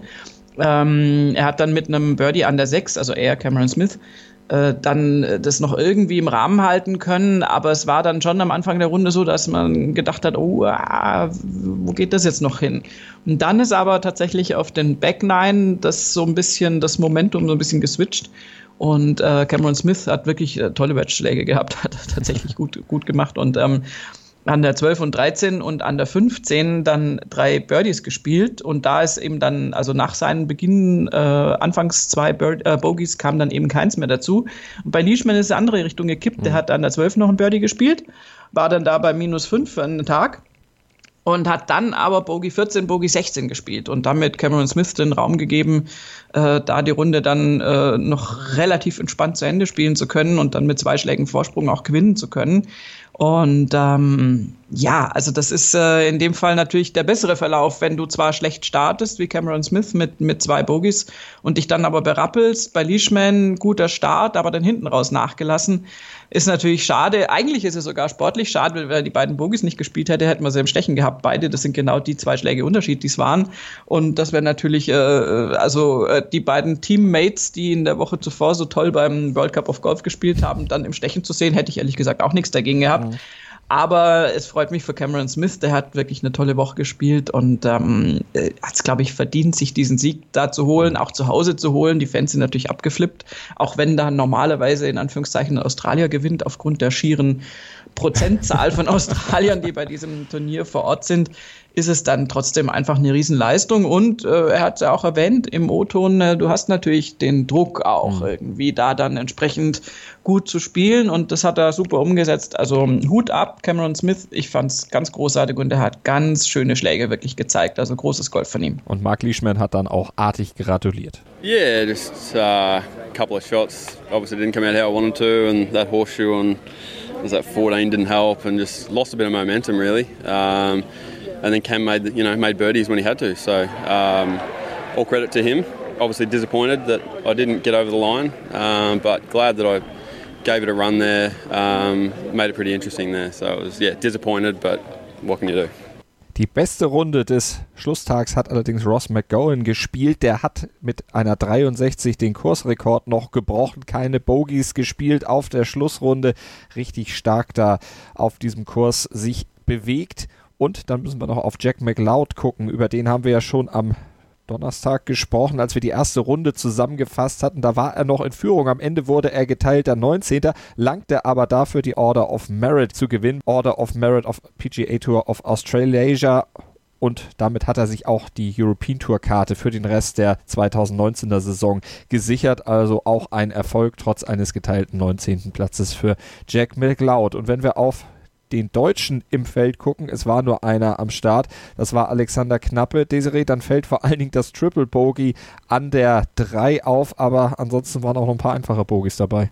Ähm, er hat dann mit einem Birdie an der sechs, also er, Cameron Smith, äh, dann das noch irgendwie im Rahmen halten können, aber es war dann schon am Anfang der Runde so, dass man gedacht hat, oh, ah, wo geht das jetzt noch hin? Und dann ist aber tatsächlich auf den Back Nine das so ein bisschen, das Momentum so ein bisschen geswitcht. Und äh, Cameron Smith hat wirklich äh, tolle Wedge-Schläge gehabt, hat tatsächlich gut, gut gemacht und ähm, an der zwölf und dreizehn und an der fünfzehn dann drei Birdies gespielt und da ist eben dann, also nach seinem Beginn, äh, anfangs zwei Bird, äh, Bogies kam dann eben keins mehr dazu. Und bei Leishman ist es in die andere Richtung gekippt, mhm. der hat an der zwölf noch ein Birdie gespielt, war dann da bei minus fünf für einen Tag und hat dann aber Bogey vierzehn, Bogey sechzehn gespielt und damit Cameron Smith den Raum gegeben, äh, da die Runde dann äh, noch relativ entspannt zu Ende spielen zu können und dann mit zwei Schlägen Vorsprung auch gewinnen zu können. Und ähm, ja, also das ist äh, in dem Fall natürlich der bessere Verlauf, wenn du zwar schlecht startest, wie Cameron Smith mit, mit zwei Bogies und dich dann aber berappelst. Bei Leishman guter Start, aber dann hinten raus nachgelassen. Ist natürlich schade. Eigentlich ist es sogar sportlich schade, weil er die beiden Bogies nicht gespielt hätte, hätten wir sie im Stechen gehabt. Beide, das sind genau die zwei Schläge Unterschied, die es waren. Und das wäre natürlich, äh, also äh, die beiden Teammates, die in der Woche zuvor so toll beim World Cup of Golf gespielt haben, dann im Stechen zu sehen, hätte ich ehrlich gesagt auch nichts dagegen gehabt. Mhm. Aber es freut mich für Cameron Smith, der hat wirklich eine tolle Woche gespielt und ähm, hat es, glaube ich, verdient, sich diesen Sieg da zu holen, auch zu Hause zu holen. Die Fans sind natürlich abgeflippt, auch wenn da normalerweise in Anführungszeichen Australier gewinnt, aufgrund der schieren Prozentzahl von Australiern, die bei diesem Turnier vor Ort sind, ist es dann trotzdem einfach eine Riesenleistung. Und äh, er hat es ja auch erwähnt im O-Ton, äh, du hast natürlich den Druck auch mhm. irgendwie da dann entsprechend gut zu spielen und das hat er super umgesetzt. Also Hut ab, Cameron Smith, ich fand es ganz großartig und er hat ganz schöne Schläge wirklich gezeigt, also großes Golf von ihm. Und Mark Leishman hat dann auch artig gratuliert. Yeah, just a uh, couple of shots, obviously didn't come out how I wanted to and that horseshoe on was that fourteen didn't help and just lost a bit of momentum really. Um, and then Cam made, you know, made birdies when he had to, so um, all credit to him. Obviously disappointed that I didn't get over the line, um, but glad that I gave it a run there, um, made it pretty interesting there. So it was, yeah, disappointed, but what can you do? Die beste Runde des Schlusstags hat allerdings Ross McGowan gespielt. Der hat mit einer dreiundsechzig den Kursrekord noch gebrochen, keine Bogies gespielt auf der Schlussrunde. Richtig stark da auf diesem Kurs sich bewegt. Und dann müssen wir noch auf Jack McLeod gucken. Über den haben wir ja schon am Donnerstag gesprochen, als wir die erste Runde zusammengefasst hatten. Da war er noch in Führung. Am Ende wurde er geteilter neunzehnter langte aber dafür die Order of Merit zu gewinnen. Order of Merit of P G A Tour of Australasia. Und damit hat er sich auch die European Tour Karte für den Rest der zweitausendneunzehner Saison gesichert. Also auch ein Erfolg trotz eines geteilten neunzehnten Platzes für Jack McLeod. Und wenn wir auf den Deutschen im Feld gucken, es war nur einer am Start, das war Alexander Knappe. Desiree, dann fällt vor allen Dingen das Triple Bogey an der drei auf, aber ansonsten waren auch noch ein paar einfache Bogies dabei.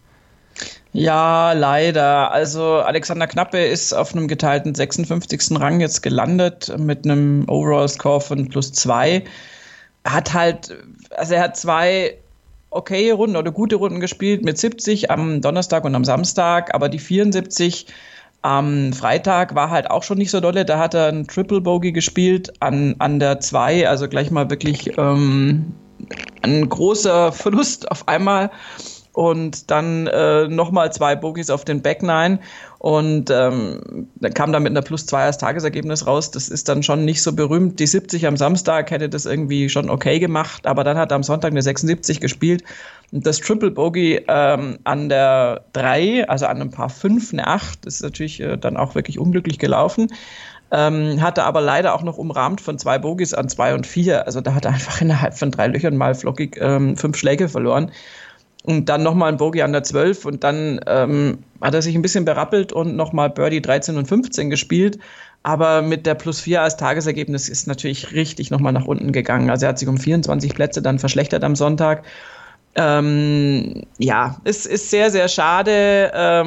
Ja, leider. Also Alexander Knappe ist auf einem geteilten sechsundfünfzigsten Rang jetzt gelandet mit einem Overall-Score von plus zwei. Hat halt, also er hat zwei okay Runden oder gute Runden gespielt mit siebzig am Donnerstag und am Samstag, aber die vierundsiebzig am Freitag war halt auch schon nicht so dolle. Da hat er einen Triple Bogey gespielt an, an der zwei, also gleich mal wirklich ähm, ein großer Verlust auf einmal. Und dann äh, nochmal zwei Bogies auf den Back Nine und ähm, dann kam da mit einer plus zwei als Tagesergebnis raus. Das ist dann schon nicht so berühmt. Die siebzig am Samstag hätte das irgendwie schon okay gemacht, aber dann hat er am Sonntag eine sechsundsiebzig gespielt Das Triple Bogey ähm, an der drei, also an einem Paar fünf, eine acht, ist natürlich äh, dann auch wirklich unglücklich gelaufen. Ähm, hatte aber leider auch noch umrahmt von zwei Bogies an zwei und vier. Also da hat er einfach innerhalb von drei Löchern mal flockig ähm, fünf Schläge verloren. Und dann nochmal ein Bogey an der zwölf und dann ähm, hat er sich ein bisschen berappelt und nochmal Birdie dreizehn und fünfzehn gespielt. Aber mit der Plus vier als Tagesergebnis ist natürlich richtig nochmal nach unten gegangen. Also er hat sich um vierundzwanzig Plätze dann verschlechtert am Sonntag. Ähm, ja, es ist sehr, sehr schade.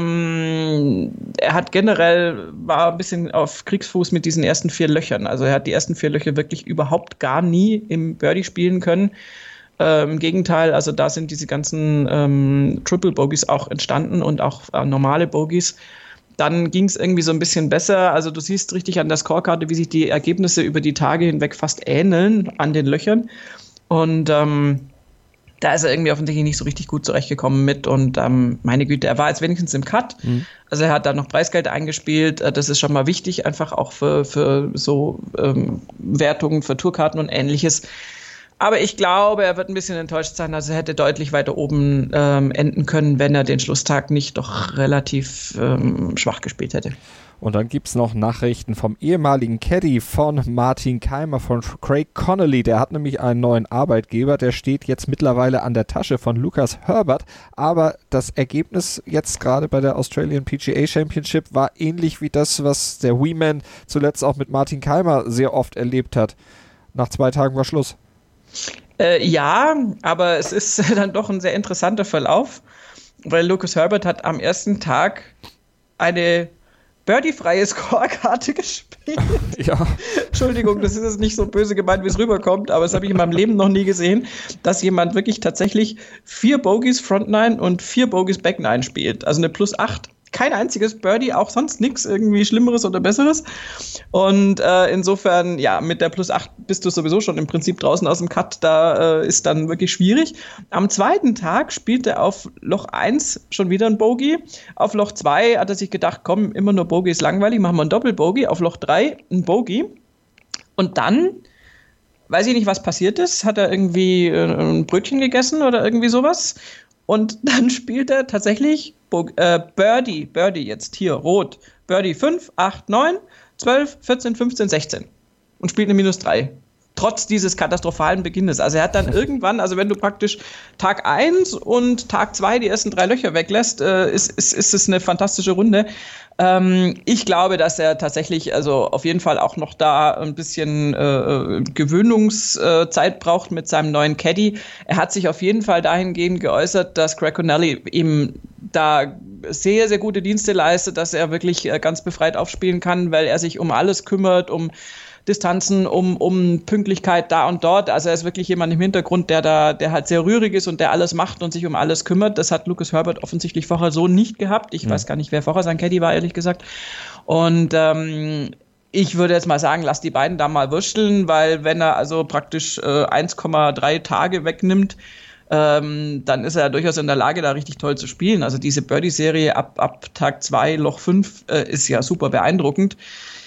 Ähm, er hat generell, war ein bisschen auf Kriegsfuß mit diesen ersten vier Löchern. Also er hat die ersten vier Löcher wirklich überhaupt gar nie im Birdie spielen können. Ähm, Im Gegenteil, also da sind diese ganzen ähm, Triple Bogies auch entstanden und auch äh, normale Bogies. Dann ging es irgendwie so ein bisschen besser. Also du siehst richtig an der Scorekarte, wie sich die Ergebnisse über die Tage hinweg fast ähneln an den Löchern. Und ähm, da ist er irgendwie offensichtlich nicht so richtig gut zurechtgekommen mit und ähm, meine Güte, er war jetzt wenigstens im Cut. Mhm. Also er hat da noch Preisgeld eingespielt. Das ist schon mal wichtig, einfach auch für, für so ähm, Wertungen, für Tourkarten und Ähnliches. Aber ich glaube, er wird ein bisschen enttäuscht sein. Also er hätte deutlich weiter oben ähm, enden können, wenn er den Schlusstag nicht doch relativ ähm, schwach gespielt hätte. Und dann gibt es noch Nachrichten vom ehemaligen Caddy von Martin Kaymer, von Craig Connolly. Der hat nämlich einen neuen Arbeitgeber. Der steht jetzt mittlerweile an der Tasche von Lucas Herbert. Aber das Ergebnis jetzt gerade bei der Australian P G A Championship war ähnlich wie das, was der Wee-Man zuletzt auch mit Martin Kaymer sehr oft erlebt hat. Nach zwei Tagen war Schluss. Äh, ja, aber es ist dann doch ein sehr interessanter Verlauf, weil Lucas Herbert hat am ersten Tag eine birdie-freie Scorekarte gespielt. Ja. Entschuldigung, das ist jetzt nicht so böse gemeint, wie es rüberkommt, aber das habe ich in meinem Leben noch nie gesehen, dass jemand wirklich tatsächlich vier Bogies Front Nine und vier Bogies Back Nine spielt. Also eine Plus acht. Kein einziges Birdie, auch sonst nichts irgendwie Schlimmeres oder Besseres. Und äh, insofern, ja, mit der Plus acht bist du sowieso schon im Prinzip draußen aus dem Cut. Da äh, ist dann wirklich schwierig. Am zweiten Tag spielt er auf Loch eins schon wieder ein Bogey. Auf Loch zwei hat er sich gedacht, komm, immer nur Bogey ist langweilig, machen wir ein Doppel-Bogey. Auf Loch drei ein Bogey. Und dann, weiß ich nicht, was passiert ist, hat er irgendwie äh, ein Brötchen gegessen oder irgendwie sowas. Und dann spielt er tatsächlich Bo- äh, Birdie, Birdie jetzt hier, rot. Birdie fünf, acht, neun, zwölf, vierzehn, fünfzehn, sechzehn. Und spielt eine Minus drei. Trotz dieses katastrophalen Beginnes. Also er hat dann irgendwann, also wenn du praktisch Tag eins und Tag zwei die ersten drei Löcher weglässt, äh, ist, ist, ist es eine fantastische Runde. Ähm, ich glaube, dass er tatsächlich, also auf jeden Fall auch noch da ein bisschen äh, Gewöhnungszeit braucht mit seinem neuen Caddy. Er hat sich auf jeden Fall dahingehend geäußert, dass Craig Connolly ihm da sehr, sehr gute Dienste leistet, dass er wirklich äh, ganz befreit aufspielen kann, weil er sich um alles kümmert, um Distanzen, um, um Pünktlichkeit da und dort. Also er ist wirklich jemand im Hintergrund, der da, der halt sehr rührig ist und der alles macht und sich um alles kümmert. Das hat Lucas Herbert offensichtlich vorher so nicht gehabt. Ich ja. weiß gar nicht, wer vorher sein Caddy war, ehrlich gesagt. Und ähm, ich würde jetzt mal sagen, lass die beiden da mal wursteln, weil wenn er also praktisch äh, eins Komma drei Tage wegnimmt, ähm, dann ist er ja durchaus in der Lage, da richtig toll zu spielen. Also diese Birdie-Serie ab, ab Tag zwei, Loch fünf äh, ist ja super beeindruckend.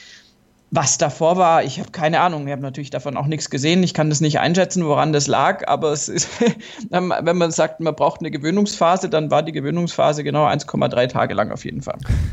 Was davor war, ich habe keine Ahnung. Ich habe natürlich davon auch nichts gesehen. Ich kann das nicht einschätzen, woran das lag. Aber es ist, wenn man sagt, man braucht eine Gewöhnungsphase, dann war die Gewöhnungsphase genau eins Komma drei Tage lang auf jeden Fall.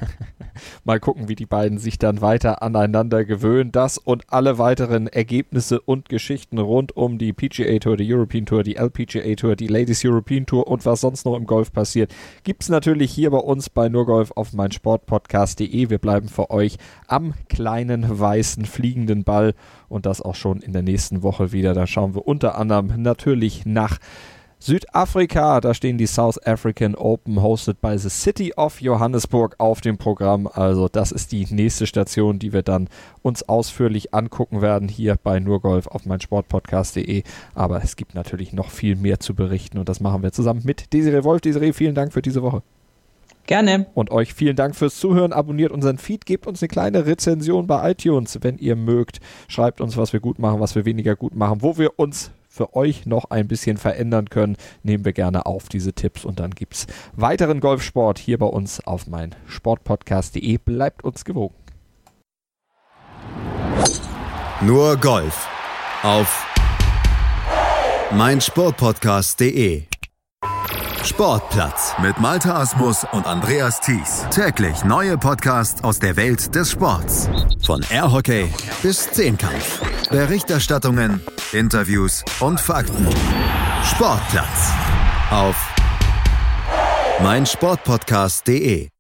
Mal gucken, wie die beiden sich dann weiter aneinander gewöhnen. Das und alle weiteren Ergebnisse und Geschichten rund um die P G A Tour, die European Tour, die L P G A Tour, die Ladies European Tour und was sonst noch im Golf passiert, gibt's natürlich hier bei uns bei Nurgolf auf meinsportpodcast punkt de. Wir bleiben für euch am kleinen weißen fliegenden Ball und das auch schon in der nächsten Woche wieder. Da schauen wir unter anderem natürlich nach Südafrika, da stehen die South African Open, hosted by the City of Johannesburg auf dem Programm. Also das ist die nächste Station, die wir dann uns ausführlich angucken werden hier bei Nurgolf auf meinsportpodcast punkt de. Aber es gibt natürlich noch viel mehr zu berichten und das machen wir zusammen mit Desiree Wolf. Desiree, vielen Dank für diese Woche. Gerne. Und euch vielen Dank fürs Zuhören. Abonniert unseren Feed, gebt uns eine kleine Rezension bei iTunes, wenn ihr mögt. Schreibt uns, was wir gut machen, was wir weniger gut machen, wo wir uns für euch noch ein bisschen verändern können, nehmen wir gerne auf diese Tipps und dann gibt es weiteren Golfsport hier bei uns auf meinsportpodcast punkt de. Bleibt uns gewogen. Nur Golf auf meinsportpodcast punkt de. Sportplatz mit Malte Asmus und Andreas Thies. Täglich neue Podcasts aus der Welt des Sports. Von Airhockey bis Zehnkampf. Berichterstattungen, Interviews und Fakten. Sportplatz auf meinsportpodcast punkt de.